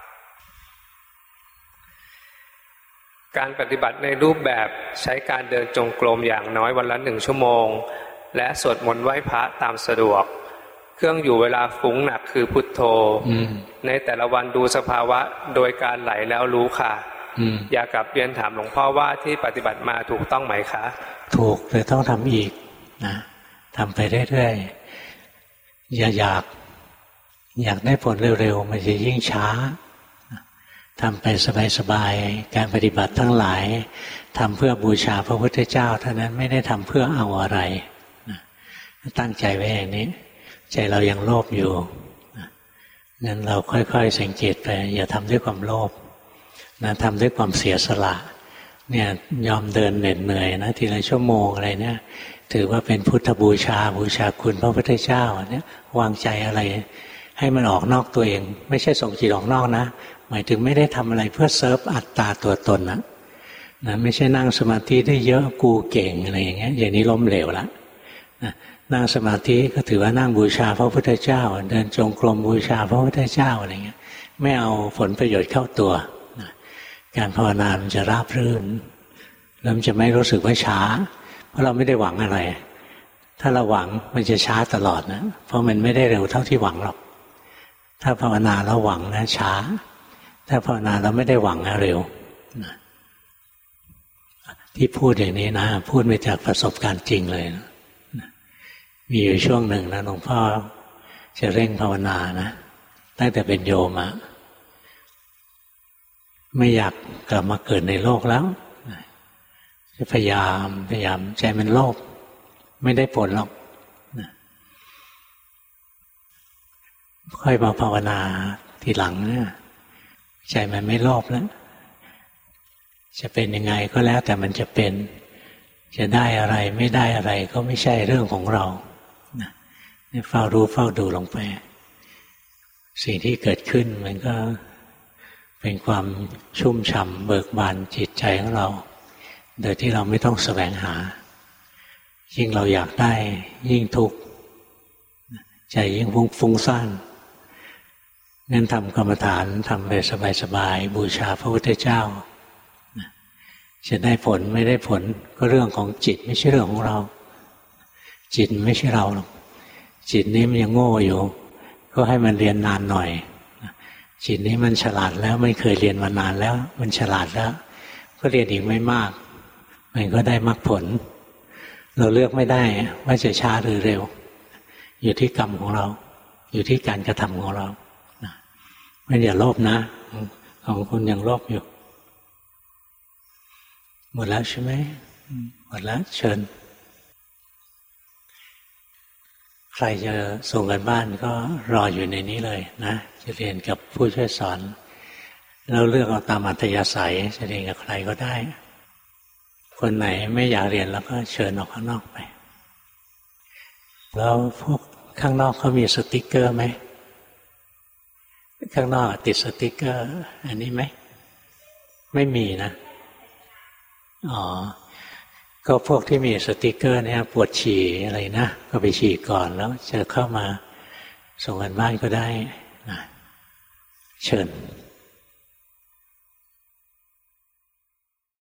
การปฏิบัติในรูปแบบใช้การเดินจงกรมอย่างน้อยวันละหนึ่งชั่วโมงและสวดมนต์ไหว้พระตามสะดวกเครื่องอยู่เวลาฟุ้งหนักคือพุทโธในแต่ละวันดูสภาวะโดยการไหลแล้วรู้ค่ะอยากกลับเรียนถามหลวงพ่อว่าที่ปฏิบัติมาถูกต้องไหมคะถูกแต่ต้องทำอีกนะทำไปเรื่อยๆอย่าอยากอยากได้ผลเร็วๆมันจะยิ่งช้าทำไปสบายๆการปฏิบัติทั้งหลายทำเพื่อบูชาพระพุทธเจ้าเท่านั้นไม่ได้ทำเพื่อเอาอะไรนะตั้งใจไว้อย่างนี้ใจเรายังโลภอยู่งั้นเราค่อยๆสังเกตไปอย่าทำด้วยความโลภนะทำด้วยความเสียสละเนี่ยยอมเดินเหน็ดเหนื่อยนะทีละชั่วโมงอะไรเนี่ยถือว่าเป็นพุทธบูชาบูชาคุณพระพุทธเจ้าเนี่ยวางใจอะไรให้มันออกนอกตัวเองไม่ใช่ส่งจิตออกนอกนะหมายถึงไม่ได้ทำอะไรเพื่อเซิร์ฟอัตตาตัวตนนะนะไม่ใช่นั่งสมาธิได้เยอะกูเก่งอะไรอย่างเงี้ยอย่างนี้ล้มเหลวแล้วนะนั่งสมาธิก็ถือว่านั่งบูชาพระพุทธเจ้าเดินจงกรมบูชาพระพุทธเจ้าอะไรเงี้ยไม่เอาผลประโยชน์เข้าตัวนะการภาวนามันจะราบรื่นแล้วมันจะไม่รู้สึกว่าช้าเพราะเราไม่ได้หวังอะไรถ้าเราหวังมันจะช้าตลอดนะเพราะมันไม่ได้เร็วเท่าที่หวังหรอกถ้าภาวนาแล้วหวังนะช้าถ้าภาวนาแล้วไม่ได้หวังนะเร็วนะที่พูดอย่างนี้นะพูดมาจากประสบการณ์จริงเลยนะมีอยู่ช่วงหนึ่งนะหลวงพ่อจะเร่งภาวนานะตั้งแต่เป็นโยมอะไม่อยากกลับมาเกิดในโลกแล้วจะพยายามพยายามใจมันโลภไม่ได้ผลหรอกค่อยมาภาวนาทีหลังเนี่ยใจมันไม่โลภแล้วจะเป็นยังไงก็แล้วแต่มันจะเป็นจะได้อะไรไม่ได้อะไรก็ไม่ใช่เรื่องของเราเฝ้ารู้เฝ้าดูลงไปสิ่งที่เกิดขึ้นมันก็เป็นความชุ่มฉ่ำเบิกบานจิตใจของเราโดยที่เราไม่ต้องแสวงหายิ่งเราอยากได้ยิ่งทุกข์ใจยิ่งฟุ้งซ่านงั้นทำกรรมฐานทำไปสบายๆบูชาพระพุทธเจ้าจะได้ผลไม่ได้ผลก็เรื่องของจิตไม่ใช่เรื่องของเราจิตไม่ใช่เราหรอกจิตนี้มันยังโง่อยู่ก็ให้มันเรียนนานหน่อยจิตนี้มันฉลาดแล้วมันเคยเรียนมานานแล้วมันฉลาดแล้วก็เรียนอีกไม่มากมันก็ได้มรรคผลเราเลือกไม่ได้ว่าจะช้าหรือเร็วอยู่ที่กรรมของเราอยู่ที่การกระทำของเราไม่อย่าโลภนะของคุณยังโลภอยู่หมดแล้วใช่ไหมหมดแล้วเชิญใครจะส่งกันบ้านก็รออยู่ในนี้เลยนะจะเรียนกับผู้ช่วยสอนแล้วเลือกเอาตามอัธยาศัยจะเรียนกับใครก็ได้คนไหนไม่อยากเรียนแล้วก็เชิญออกข้างนอกไปแล้วพวกข้างนอกเขามีสติ๊กเกอร์ไหมข้างนอกติดสติ๊กเกอร์อันนี้ไหมไม่มีนะอ๋อก็พวกที่มีสติ๊กเกอร์เนี่ยปวดฉี่อะไรนะก็ไปฉี่ก่อนแล้วจะเข้ามาส่งกันบ้านก็ได้นะเชิญ